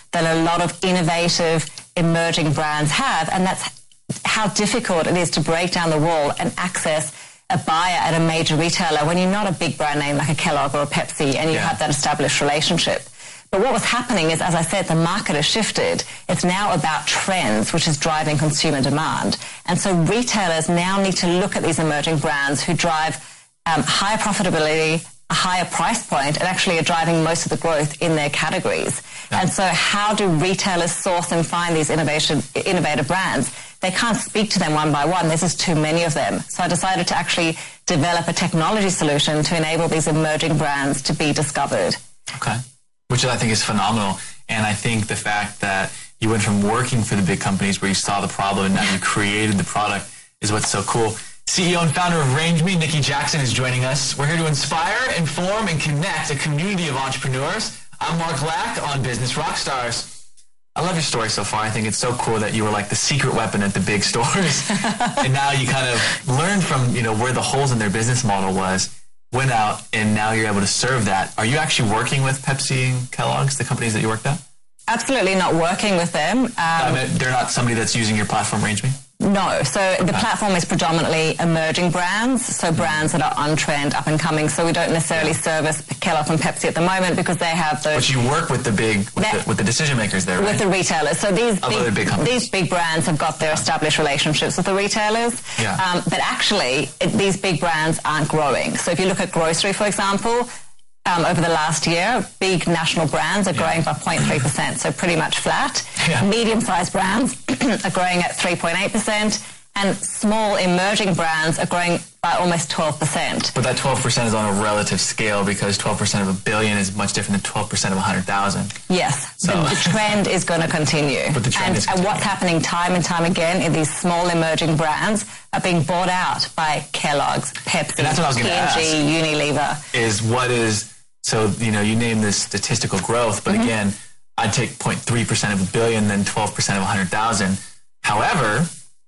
Speaker 2: that a lot of innovative emerging brands have, and that's how difficult it is to break down the wall and access a buyer at a major retailer when you're not a big brand name like a Kellogg or a Pepsi and you yeah. have that established relationship. But what was happening is, as I said, the market has shifted. It's now about trends, which is driving consumer demand. And so retailers now need to look at these emerging brands who drive um, higher profitability, a higher price point, and actually are driving most of the growth in their categories. Yeah. And so how do retailers source and find these innovation, innovative brands? They can't speak to them one by one. There's just too many of them. So I decided to actually develop a technology solution to enable these emerging brands to be discovered.
Speaker 1: Okay. Which I think is phenomenal. And I think the fact that you went from working for the big companies where you saw the problem and now you created the product is what's so cool. C E O and founder of Range Me, Nikki Jackson, is joining us. We're here to inspire, inform, and connect a community of entrepreneurs. I'm Mark Lack on Business Rockstars. I love your story so far. I think it's so cool that you were like the secret weapon at the big stores. And now you kind of learned from, you know, where the holes in their business model was, went out, and now you're able to serve that. Are you actually working with Pepsi and Kellogg's, the companies that you worked at?
Speaker 2: Absolutely not working with them. Um,
Speaker 1: I mean, they're not somebody that's using your platform, Range Me?
Speaker 2: No. So okay. the platform is predominantly emerging brands, so brands that are on trend, up and coming. So we don't necessarily yeah. service Kellogg and Pepsi at the moment because they have those...
Speaker 1: But you work with the big, with, the, with the decision makers there, right?
Speaker 2: With the retailers. So these big,
Speaker 1: big
Speaker 2: these big brands have got their established relationships with the retailers.
Speaker 1: Yeah.
Speaker 2: Um, but actually, it, these big brands aren't growing. So if you look at grocery, for example... Um, over the last year, big national brands are growing yeah. by zero point three percent, so pretty much flat.
Speaker 1: Yeah.
Speaker 2: Medium-sized brands are growing at three point eight percent, and small emerging brands are growing by almost twelve percent.
Speaker 1: But that twelve percent is on a relative scale because twelve percent of a billion is much different than twelve percent of one hundred thousand.
Speaker 2: Yes,
Speaker 1: so.
Speaker 2: the, the trend is going to continue.
Speaker 1: But the trend
Speaker 2: and,
Speaker 1: is
Speaker 2: and what's happening time and time again is these small emerging brands are being bought out by Kellogg's, Pepsi,
Speaker 1: and that's what I was
Speaker 2: P and G, Unilever.
Speaker 1: Is what is... So, you know, you name this statistical growth, but mm-hmm. again, I'd take zero point three percent of a billion, then twelve percent of one hundred thousand. However,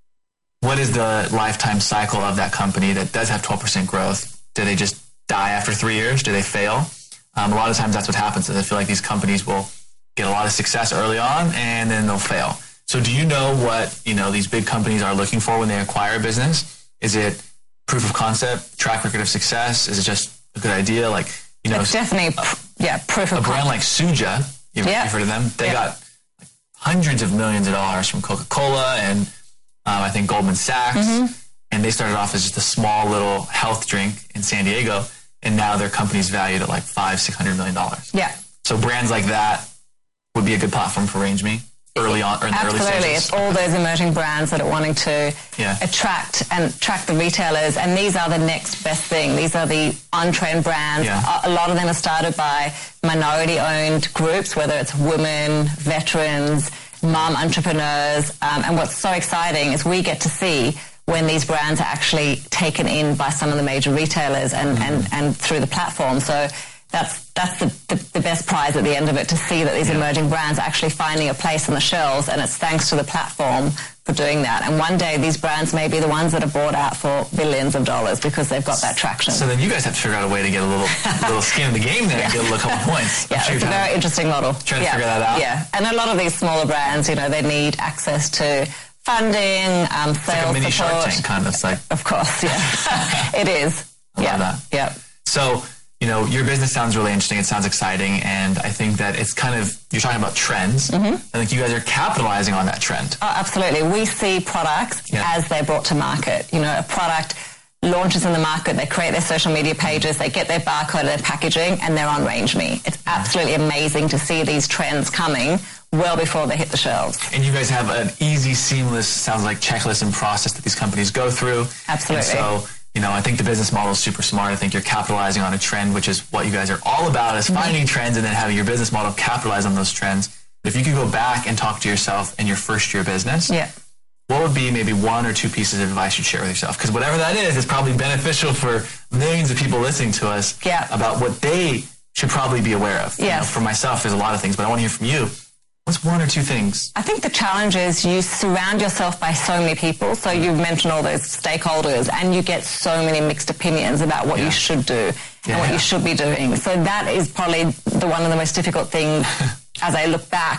Speaker 1: what is the lifetime cycle of that company that does have twelve percent growth? Do they just die after three years? Do they fail? Um, a lot of times that's what happens. Is I feel like these companies will get a lot of success early on and then they'll fail. So do you know what, you know, these big companies are looking for when they acquire a business? Is it proof of concept, track record of success? Is it just a good idea? Like, you know,
Speaker 2: it's definitely,
Speaker 1: a,
Speaker 2: yeah, proof of
Speaker 1: a brand
Speaker 2: concept.
Speaker 1: like Suja, you've,
Speaker 2: yeah.
Speaker 1: you've heard of them? They
Speaker 2: yeah.
Speaker 1: got like hundreds of millions of dollars from Coca-Cola and um, I think Goldman Sachs.
Speaker 2: Mm-hmm.
Speaker 1: And they started off as just a small little health drink in San Diego. And now their company's valued at like five, six hundred million dollars.
Speaker 2: Yeah.
Speaker 1: So brands like that would be a good platform for Range Me early on, or in the
Speaker 2: Absolutely.
Speaker 1: early stages.
Speaker 2: It's all those emerging brands that are wanting to
Speaker 1: yeah.
Speaker 2: attract and attract the retailers, and these are the next best thing. These are the on-trend brands.
Speaker 1: Yeah.
Speaker 2: A lot of them are started by minority-owned groups, whether it's women, veterans, mom entrepreneurs, um, and what's so exciting is we get to see when these brands are actually taken in by some of the major retailers and, mm-hmm. and, and through the platform. So that's that's the, the, the best prize at the end of it, to see that these yeah. emerging brands are actually finding a place on the shelves, and it's thanks to the platform for doing that. And one day these brands may be the ones that are bought out for billions of dollars because they've got that traction.
Speaker 1: So then you guys have to figure out a way to get a little little skin in the game there, yeah. and get a little couple points.
Speaker 2: Yeah,
Speaker 1: sure
Speaker 2: it's a very interesting model.
Speaker 1: Trying
Speaker 2: yeah.
Speaker 1: to figure that out.
Speaker 2: Yeah, and a lot of these smaller brands, you know, they need access to funding, um, sales
Speaker 1: it's like a mini
Speaker 2: support.
Speaker 1: Shark Tank kind of. It's like,
Speaker 2: of course, yeah, it is.
Speaker 1: I
Speaker 2: yeah.
Speaker 1: love that.
Speaker 2: Yeah.
Speaker 1: So, you know, your business sounds really interesting. It sounds exciting. And I think that it's kind of, you're talking about trends.
Speaker 2: Mm-hmm.
Speaker 1: I think you guys are capitalizing on that trend.
Speaker 2: Oh, absolutely. We see products
Speaker 1: yeah.
Speaker 2: as they're brought to market. You know, a product launches in the market, they create their social media pages, they get their barcode and their packaging, and they're on Range Me. It's absolutely amazing to see these trends coming well before they hit the shelves.
Speaker 1: And you guys have an easy, seamless, sounds like checklist and process that these companies go through.
Speaker 2: Absolutely.
Speaker 1: And so, you know, I think the business model is super smart. I think you're capitalizing on a trend, which is what you guys are all about, is finding mm-hmm. trends and then having your business model capitalize on those trends. If you could go back and talk to yourself in your first year business,
Speaker 2: yeah.
Speaker 1: what would be maybe one or two pieces of advice you'd share with yourself? Because whatever that is, is probably beneficial for millions of people listening to us
Speaker 2: yeah.
Speaker 1: about what they should probably be aware of.
Speaker 2: Yes.
Speaker 1: You know, for myself, there's a lot of things, but I want to hear from you. What's one or two things?
Speaker 2: I think the challenge is you surround yourself by so many people. So you've mentioned all those stakeholders, and you get so many mixed opinions about what
Speaker 1: yeah.
Speaker 2: you should do
Speaker 1: yeah,
Speaker 2: and what
Speaker 1: yeah.
Speaker 2: you should be doing. So that is probably the one of the most difficult things as I look back,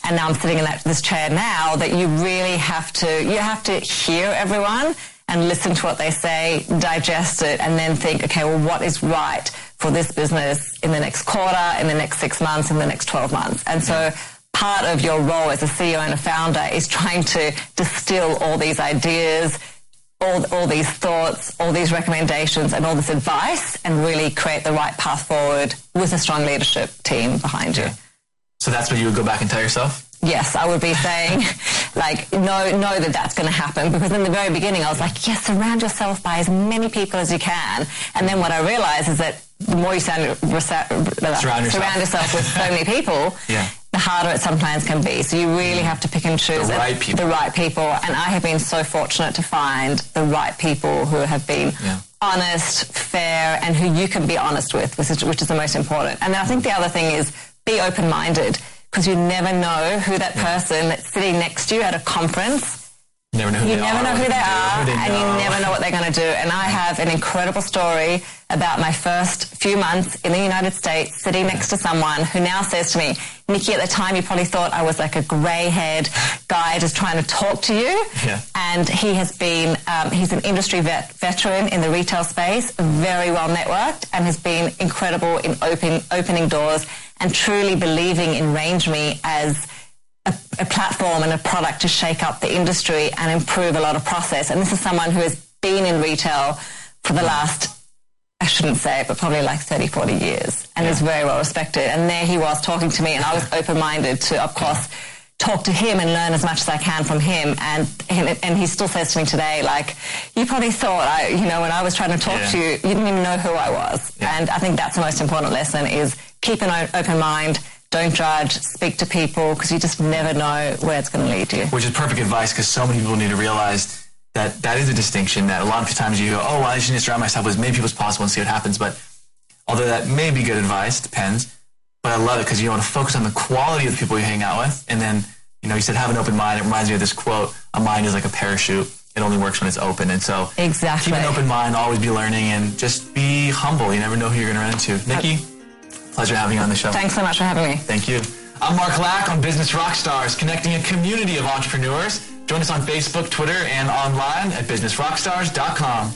Speaker 2: and now I'm sitting in that, this chair now, that you really have to, you have to hear everyone and listen to what they say, digest it, and then think, okay, well, what is right for this business in the next quarter, in the next six months, in the next twelve months? And so part of your role as a C E O and a founder is trying to distill all these ideas, all, all these thoughts, all these recommendations, and all this advice, and really create the right path forward with a strong leadership team behind you.
Speaker 1: So that's what you would go back and tell yourself?
Speaker 2: Yes, I would be saying, like, know, know that that's going to happen. Because in the very beginning, I was like, yes, surround yourself by as many people as you can. And then what I realized is that the more you surround, surround,
Speaker 1: surround,
Speaker 2: surround yourself with so many people,
Speaker 1: yeah.
Speaker 2: the harder it sometimes can be. So you really have to pick and choose
Speaker 1: the right people.
Speaker 2: The right people. And I have been so fortunate to find the right people who have been
Speaker 1: yeah.
Speaker 2: honest, fair, and who you can be honest with, which is, which is the most important. And then I think the other thing is be open-minded, because you never know who that person that's sitting next to you at a conference.
Speaker 1: You never know who
Speaker 2: you
Speaker 1: they
Speaker 2: never
Speaker 1: are.
Speaker 2: know who they are,
Speaker 1: who they
Speaker 2: and
Speaker 1: know.
Speaker 2: you never know what they're going to do. And I have an incredible story about my first few months in the United States sitting next to someone who now says to me, Nikki, at the time you probably thought I was like a grey-haired guy just trying to talk to you.
Speaker 1: Yeah.
Speaker 2: And he has been, um, he's an industry vet, veteran in the retail space, very well networked, and has been incredible in open, opening doors and truly believing in RangeMe as a, a platform and a product to shake up the industry and improve a lot of process. And this is someone who has been in retail for the last, I shouldn't say it, but probably like thirty, forty years, and yeah. is very well respected. And there he was talking to me, and I was open-minded to, of course, talk to him and learn as much as I can from him. And and he still says to me today, like, you probably thought, I, you know, when I was trying to talk
Speaker 1: yeah.
Speaker 2: to you, you didn't even know who I was.
Speaker 1: Yeah.
Speaker 2: And I think that's the most important lesson is keep an open mind, don't judge, speak to people, because you just never know where it's going to lead you.
Speaker 1: Which is perfect advice, because so many people need to realize that that is a distinction, that a lot of times you go, oh, well, I just need to surround myself with as many people as possible and see what happens. But although that may be good advice, depends, but I love it because you want to focus on the quality of the people you hang out with. And then, you know, you said have an open mind. It reminds me of this quote, a mind is like a parachute. It only works when it's open. And so
Speaker 2: exactly.
Speaker 1: keep an open mind, always be learning, and just be humble. You never know who you're going to run into. Nikki, pleasure having you on the show.
Speaker 2: Thanks so much for having me.
Speaker 1: Thank you. I'm Mark Lack on Business Rockstars, connecting a community of entrepreneurs. Join us on Facebook, Twitter, and online at business rockstars dot com.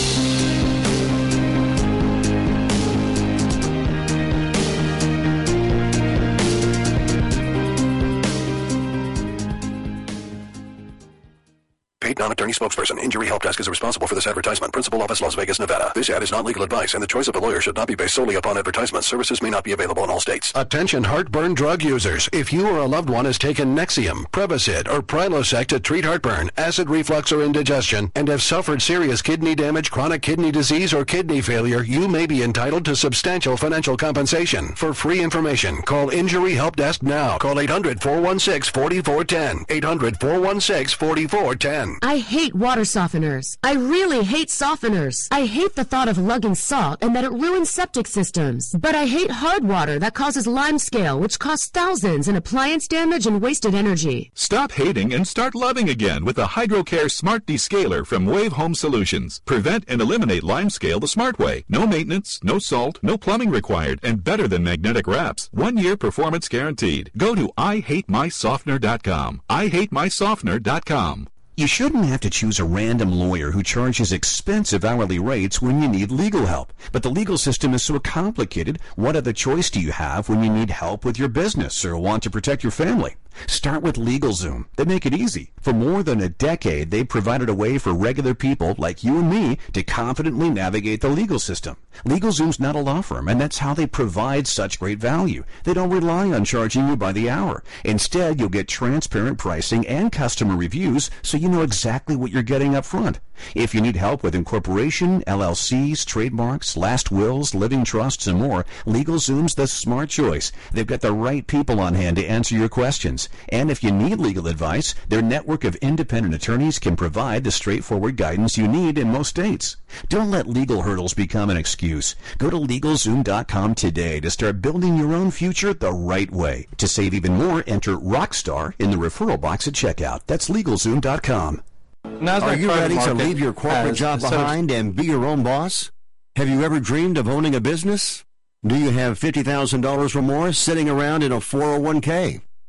Speaker 19: Paid non-attorney spokesperson. Injury Help Desk is responsible for this advertisement. Principal office, Las Vegas, Nevada. This ad is not legal advice, and the choice of a lawyer should not be based solely upon advertisements. Services may not be available in all states.
Speaker 6: Attention heartburn drug users. If you or a loved one has taken Nexium, Prevacid, or Prilosec to treat heartburn, acid reflux, or indigestion, and have suffered serious kidney damage, chronic kidney disease, or kidney failure, you may be entitled to substantial financial compensation. For free information, call Injury Help Desk now. Call eight hundred, four one six, four four one zero. eight hundred, four one six, four four one zero.
Speaker 7: I hate water softeners. I really hate softeners. I hate the thought of lugging salt and that it ruins septic systems. But I hate hard water that causes lime scale, which costs thousands in appliance damage and wasted energy.
Speaker 8: Stop hating and start loving again with the HydroCare Smart Descaler from Wave Home Solutions. Prevent and eliminate lime scale the smart way. No maintenance, no salt, no plumbing required, and better than magnetic wraps. One year performance guaranteed. Go to I hate my softener dot com. I hate my softener dot com.
Speaker 9: You shouldn't have to choose a random lawyer who charges expensive hourly rates when you need legal help. But the legal system is so complicated, what other choice do you have when you need help with your business or want to protect your family? Start with LegalZoom. They make it easy. For more than a decade, they've provided a way for regular people like you and me to confidently navigate the legal system. LegalZoom's not a law firm, and that's how they provide such great value. They don't rely on charging you by the hour. Instead, you'll get transparent pricing and customer reviews so you know exactly what you're getting up front. If you need help with incorporation, L L Cs, trademarks, last wills, living trusts, and more, LegalZoom's the smart choice. They've got the right people on hand to answer your questions. And if you need legal advice, their network of independent attorneys can provide the straightforward guidance you need in most states. Don't let legal hurdles become an excuse. Go to LegalZoom dot com today to start building your own future the right way. To save even more, enter Rockstar in the referral box at checkout. That's LegalZoom dot com.
Speaker 27: Are you ready to leave your corporate job behind and be your own boss? Have you ever dreamed of owning a business? Do you have fifty thousand dollars or more sitting around in a four oh one k?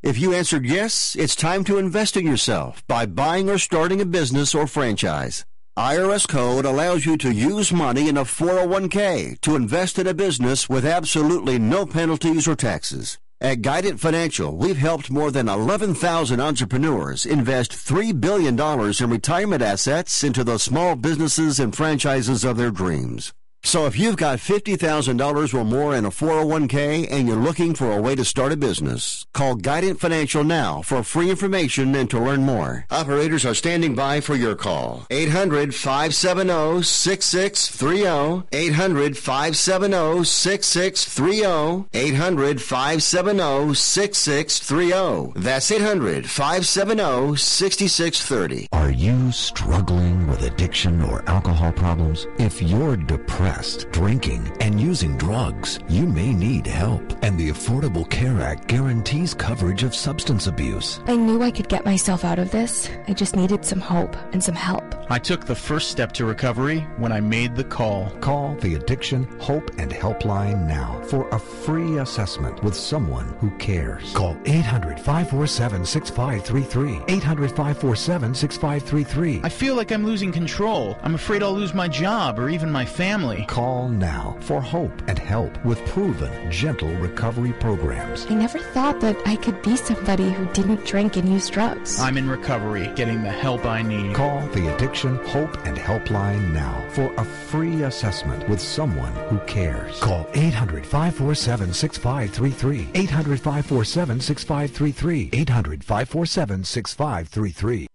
Speaker 27: If you answered yes, it's time to invest in yourself by buying or starting a business or franchise. I R S code allows you to use money in a four oh one k to invest in a business with absolutely no penalties or taxes. At Guidant Financial, we've helped more than eleven thousand entrepreneurs invest three billion dollars in retirement assets into the small businesses and franchises of their dreams. So if you've got fifty thousand dollars or more in a four oh one k and you're looking for a way to start a business, call Guidant Financial now for free information and to learn more. Operators are standing by for your call. eight hundred, five seven zero, six six three zero. eight hundred, five seven zero, six six three zero. eight hundred, five seven zero, six six three zero. That's eight hundred, five seven zero, six six three zero.
Speaker 10: Are you struggling with addiction or alcohol problems? If you're depressed, drinking, and using drugs, you may need help. And the Affordable Care Act guarantees coverage of substance abuse.
Speaker 11: I knew I could get myself out of this. I just needed some hope and some help.
Speaker 12: I took the first step to recovery when I made the call.
Speaker 10: Call the Addiction Hope and Helpline now for a free assessment with someone who cares. Call eight hundred, five four seven, six five three three. eight hundred, five four seven, six five three three.
Speaker 12: I feel like I'm losing control. I'm afraid I'll lose my job or even my family.
Speaker 10: Call now for hope and help with proven, gentle recovery programs.
Speaker 11: I never thought that I could be somebody who didn't drink and use drugs.
Speaker 12: I'm in recovery, getting the help I need.
Speaker 10: Call the Addiction Hope and Helpline now for a free assessment with someone who cares. Call eight hundred, five four seven, six five three three. eight hundred, five four seven, six five three three. eight hundred, five four seven, six five three three.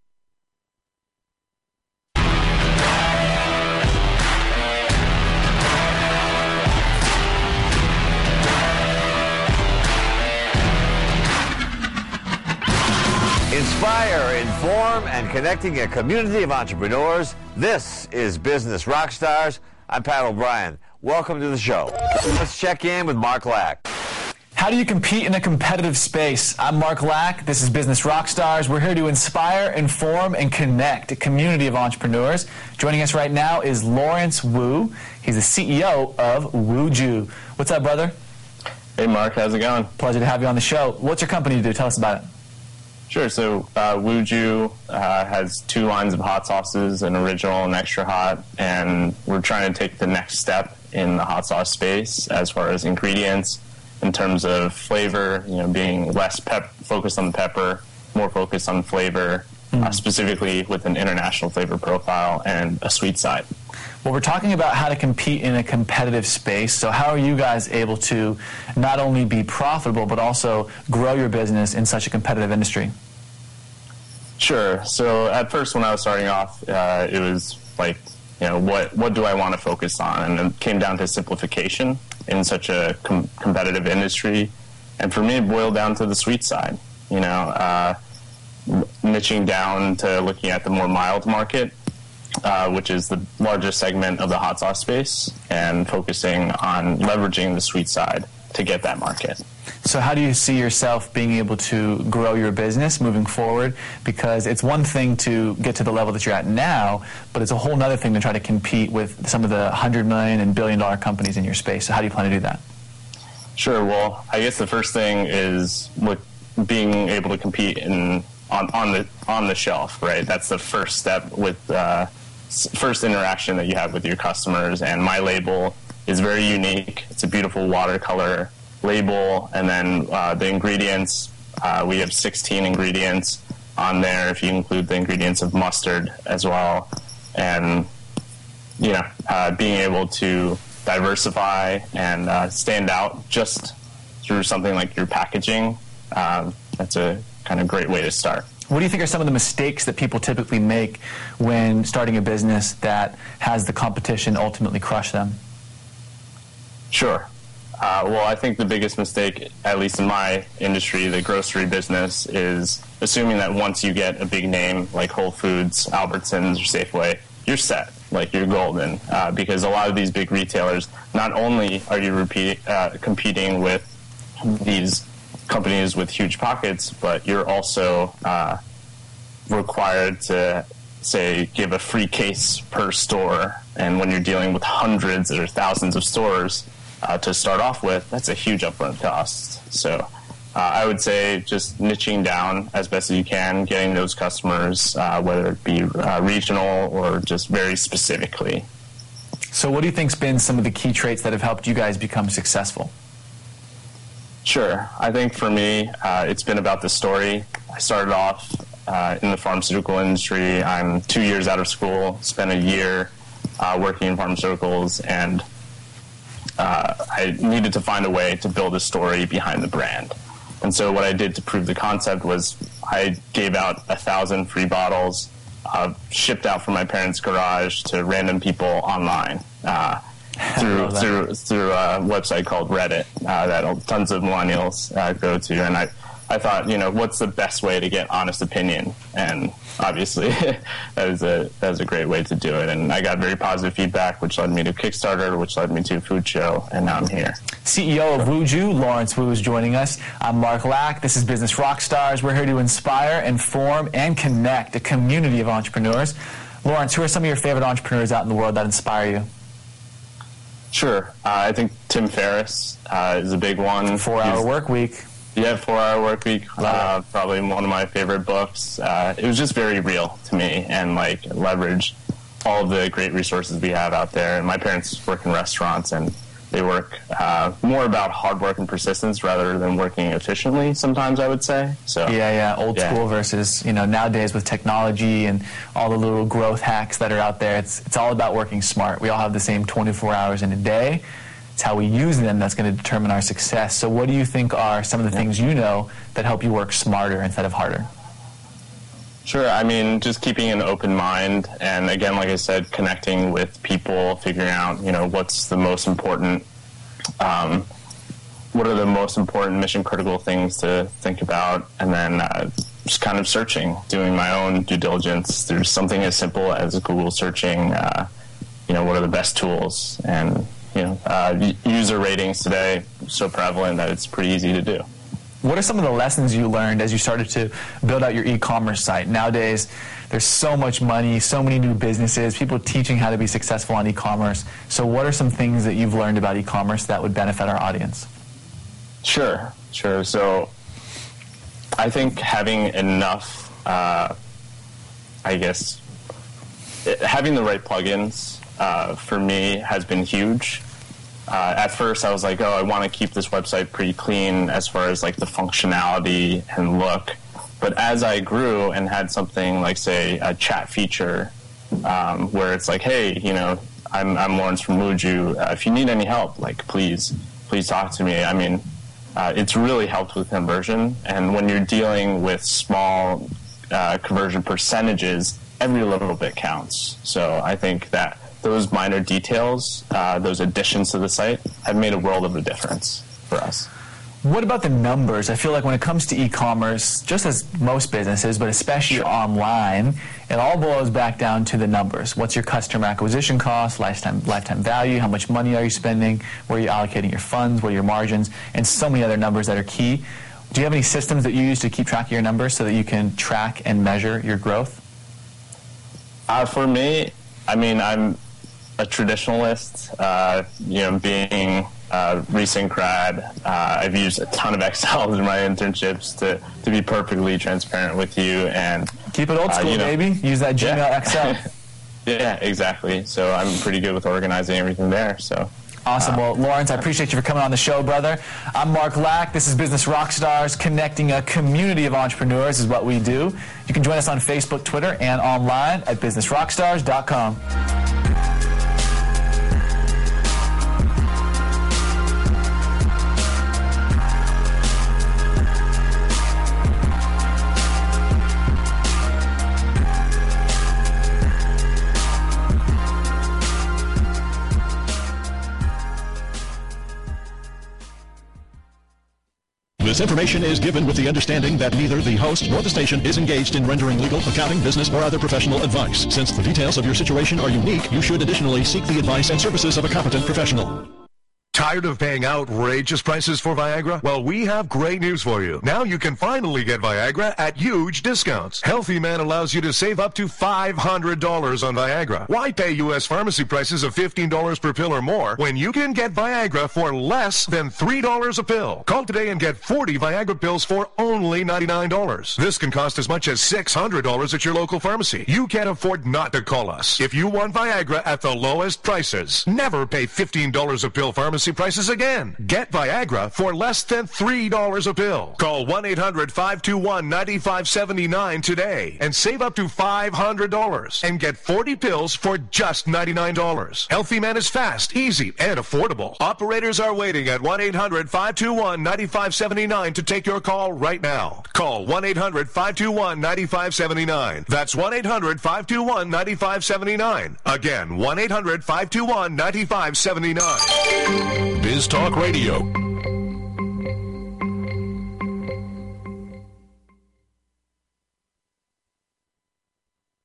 Speaker 13: Inspire, inform, and connecting a community of entrepreneurs. This is Business Rockstars. I'm Pat O'Brien. Welcome to the show. Let's check in with Mark Lack.
Speaker 1: How do you compete in a competitive space? I'm Mark Lack. This is Business Rockstars. We're here to inspire, inform, and connect a community of entrepreneurs. Joining us right now is Lawrence Wu. He's the C E O of WuJu. What's up, brother?
Speaker 14: Hey, Mark. How's it going?
Speaker 1: Pleasure to have you on the show. What's your company do? Tell us about it.
Speaker 14: Sure. So uh, WuJu uh, has two lines of hot sauces, an original and extra hot, and we're trying to take the next step in the hot sauce space as far as ingredients in terms of flavor, you know, being less pep focused on the pepper, more focused on flavor, mm. uh, specifically with an international flavor profile and a sweet side.
Speaker 1: Well, we're talking about how to compete in a competitive space. So how are you guys able to not only be profitable, but also grow your business in such a competitive industry?
Speaker 14: Sure. So at first when I was starting off, uh, it was like, you know, what, what do I want to focus on? And it came down to simplification in such a com- competitive industry. And for me, it boiled down to the sweet side, you know, uh, niching down to looking at the more mild market. Uh, which is the largest segment of the hot sauce space, and focusing on leveraging the sweet side to get that market.
Speaker 1: So how do you see yourself being able to grow your business moving forward? Because it's one thing to get to the level that you're at now, but it's a whole other thing to try to compete with some of the one hundred million and billion dollar companies in your space. So how do you plan to do that?
Speaker 14: Sure. Well, I guess the first thing is with being able to compete in on, on the on the shelf, right? That's the first step with uh, first interaction that you have with your customers. And my label is very unique. It's a beautiful watercolor label, and then uh, the ingredients, uh, we have sixteen ingredients on there if you include the ingredients of mustard as well. And you know, uh, being able to diversify and uh, stand out just through something like your packaging, um, that's a kind of great way to start.
Speaker 1: What do you think are some of the mistakes that people typically make when starting a business that has the competition ultimately crush them?
Speaker 14: Sure. Uh, well, I think the biggest mistake, at least in my industry, the grocery business, is assuming that once you get a big name like Whole Foods, Albertsons, or Safeway, you're set, like you're golden. Uh, because a lot of these big retailers, not only are you repeat, uh, competing with these companies with huge pockets, but you're also uh, required to, say, give a free case per store. And when you're dealing with hundreds or thousands of stores uh, to start off with, that's a huge upfront cost. So uh, I would say just niching down as best as you can, getting those customers, uh, whether it be uh, regional or just very specifically.
Speaker 1: So what do you think's been some of the key traits that have helped you guys become successful?
Speaker 14: Sure. I think for me, uh, it's been about the story. I started off uh, in the pharmaceutical industry. I'm two years out of school, spent a year uh, working in pharmaceuticals, and uh, I needed to find a way to build a story behind the brand. And so what I did to prove the concept was I gave out a thousand free bottles, uh, shipped out from my parents' garage to random people online. Uh, through through through a website called Reddit uh, that tons of millennials uh, go to, and I I thought, you know, what's the best way to get honest opinion? And obviously that is a that is a great way to do it. And I got very positive feedback, which led me to Kickstarter, which led me to Food Show, and now I'm here.
Speaker 1: C E O of Wooju, Lawrence Wu, is joining us. I'm Mark Lack. This is Business Rockstars. We're here to inspire, inform, and connect a community of entrepreneurs. Lawrence, who are some of your favorite entrepreneurs out in the world that inspire you?
Speaker 14: Sure. Uh, I think Tim Ferriss uh, is a big one.
Speaker 1: Four-hour work week.
Speaker 14: Yeah, Four-Hour Work Week. Uh, probably one of my favorite books. Uh, it was just very real to me, and like leveraged all of the great resources we have out there. And my parents work in restaurants, and they work uh, more about hard work and persistence rather than working efficiently. Sometimes I would say. So
Speaker 1: yeah, yeah, old
Speaker 14: yeah.
Speaker 1: school versus you know nowadays with technology and all the little growth hacks that are out there. It's it's all about working smart. We all have the same twenty-four hours in a day. It's how we use them that's going to determine our success. So what do you think are some of the things you know that help you work smarter instead of harder?
Speaker 14: Sure. I mean, just keeping an open mind, and again, like I said, connecting with people, figuring out, you know, what's the most important, um, what are the most important mission critical things to think about, and then uh, just kind of searching, doing my own due diligence. There's something as simple as Google searching, uh, you know, what are the best tools, and you know, uh, user ratings today so prevalent that it's pretty easy to do.
Speaker 1: What are some of the lessons you learned as you started to build out your e-commerce site? Nowadays, there's so much money, so many new businesses, people teaching how to be successful on e-commerce. So what are some things that you've learned about e-commerce that would benefit our audience?
Speaker 14: Sure, sure. So I think having enough, uh, I guess, having the right plugins uh, for me has been huge. Uh, at first, I was like, oh, I want to keep this website pretty clean as far as like the functionality and look. But as I grew and had something like, say, a chat feature um, where it's like, hey, you know, I'm, I'm Lawrence from Wooju. Uh, if you need any help, like, please, please talk to me. I mean, uh, it's really helped with conversion. And when you're dealing with small uh, conversion percentages, every little bit counts. So I think that those minor details, uh, those additions to the site, have made a world of a difference for us.
Speaker 1: What about the numbers? I feel like when it comes to e-commerce, just as most businesses, but especially sure. online, it all boils back down to the numbers. What's your customer acquisition cost, lifetime, lifetime value, how much money are you spending, where are you allocating your funds, what are your margins, and so many other numbers that are key. Do you have any systems that you use to keep track of your numbers so that you can track and measure your growth?
Speaker 14: Uh, for me, I mean, I'm a traditionalist, uh, you know, being a recent grad, uh, I've used a ton of Excel in my internships to, to be perfectly transparent with you. And
Speaker 1: keep it old school, uh, you know, baby. Use that Gmail
Speaker 14: yeah.
Speaker 1: Excel.
Speaker 14: Yeah, exactly. So I'm pretty good with organizing everything there. So
Speaker 1: awesome. Well, Lawrence, I appreciate you for coming on the show, brother. I'm Mark Lack. This is Business Rockstars. Connecting a community of entrepreneurs is what we do. You can join us on Facebook, Twitter, and online at business rockstars dot com.
Speaker 3: This information is given with the understanding that neither the host nor the station is engaged in rendering legal, accounting, business, or other professional advice. Since the details of your situation are unique, you should additionally seek the advice and services of a competent professional.
Speaker 4: Tired of paying outrageous prices for Viagra? Well, we have great news for you. Now you can finally get Viagra at huge discounts. Healthy Man allows you to save up to five hundred dollars on Viagra. Why pay U S pharmacy prices of fifteen dollars per pill or more when you can get Viagra for less than three dollars a pill? Call today and get forty Viagra pills for only ninety-nine dollars. This can cost as much as six hundred dollars at your local pharmacy. You can't afford not to call us. If you want Viagra at the lowest prices, never pay fifteen dollars a pill pharmacy prices again. Get Viagra for less than three dollars a pill. Call one eight hundred five two one nine five seven nine today and save up to five hundred dollars and get forty pills for just ninety-nine dollars. Healthy Man is fast, easy, and affordable. Operators are waiting at one eight hundred five two one nine five seven nine to take your call right now. Call one eight hundred five two one nine five seven nine. That's one eight hundred five two one nine five seven nine. Again, one eight hundred five two one nine five seven nine.
Speaker 3: Biz Talk Radio.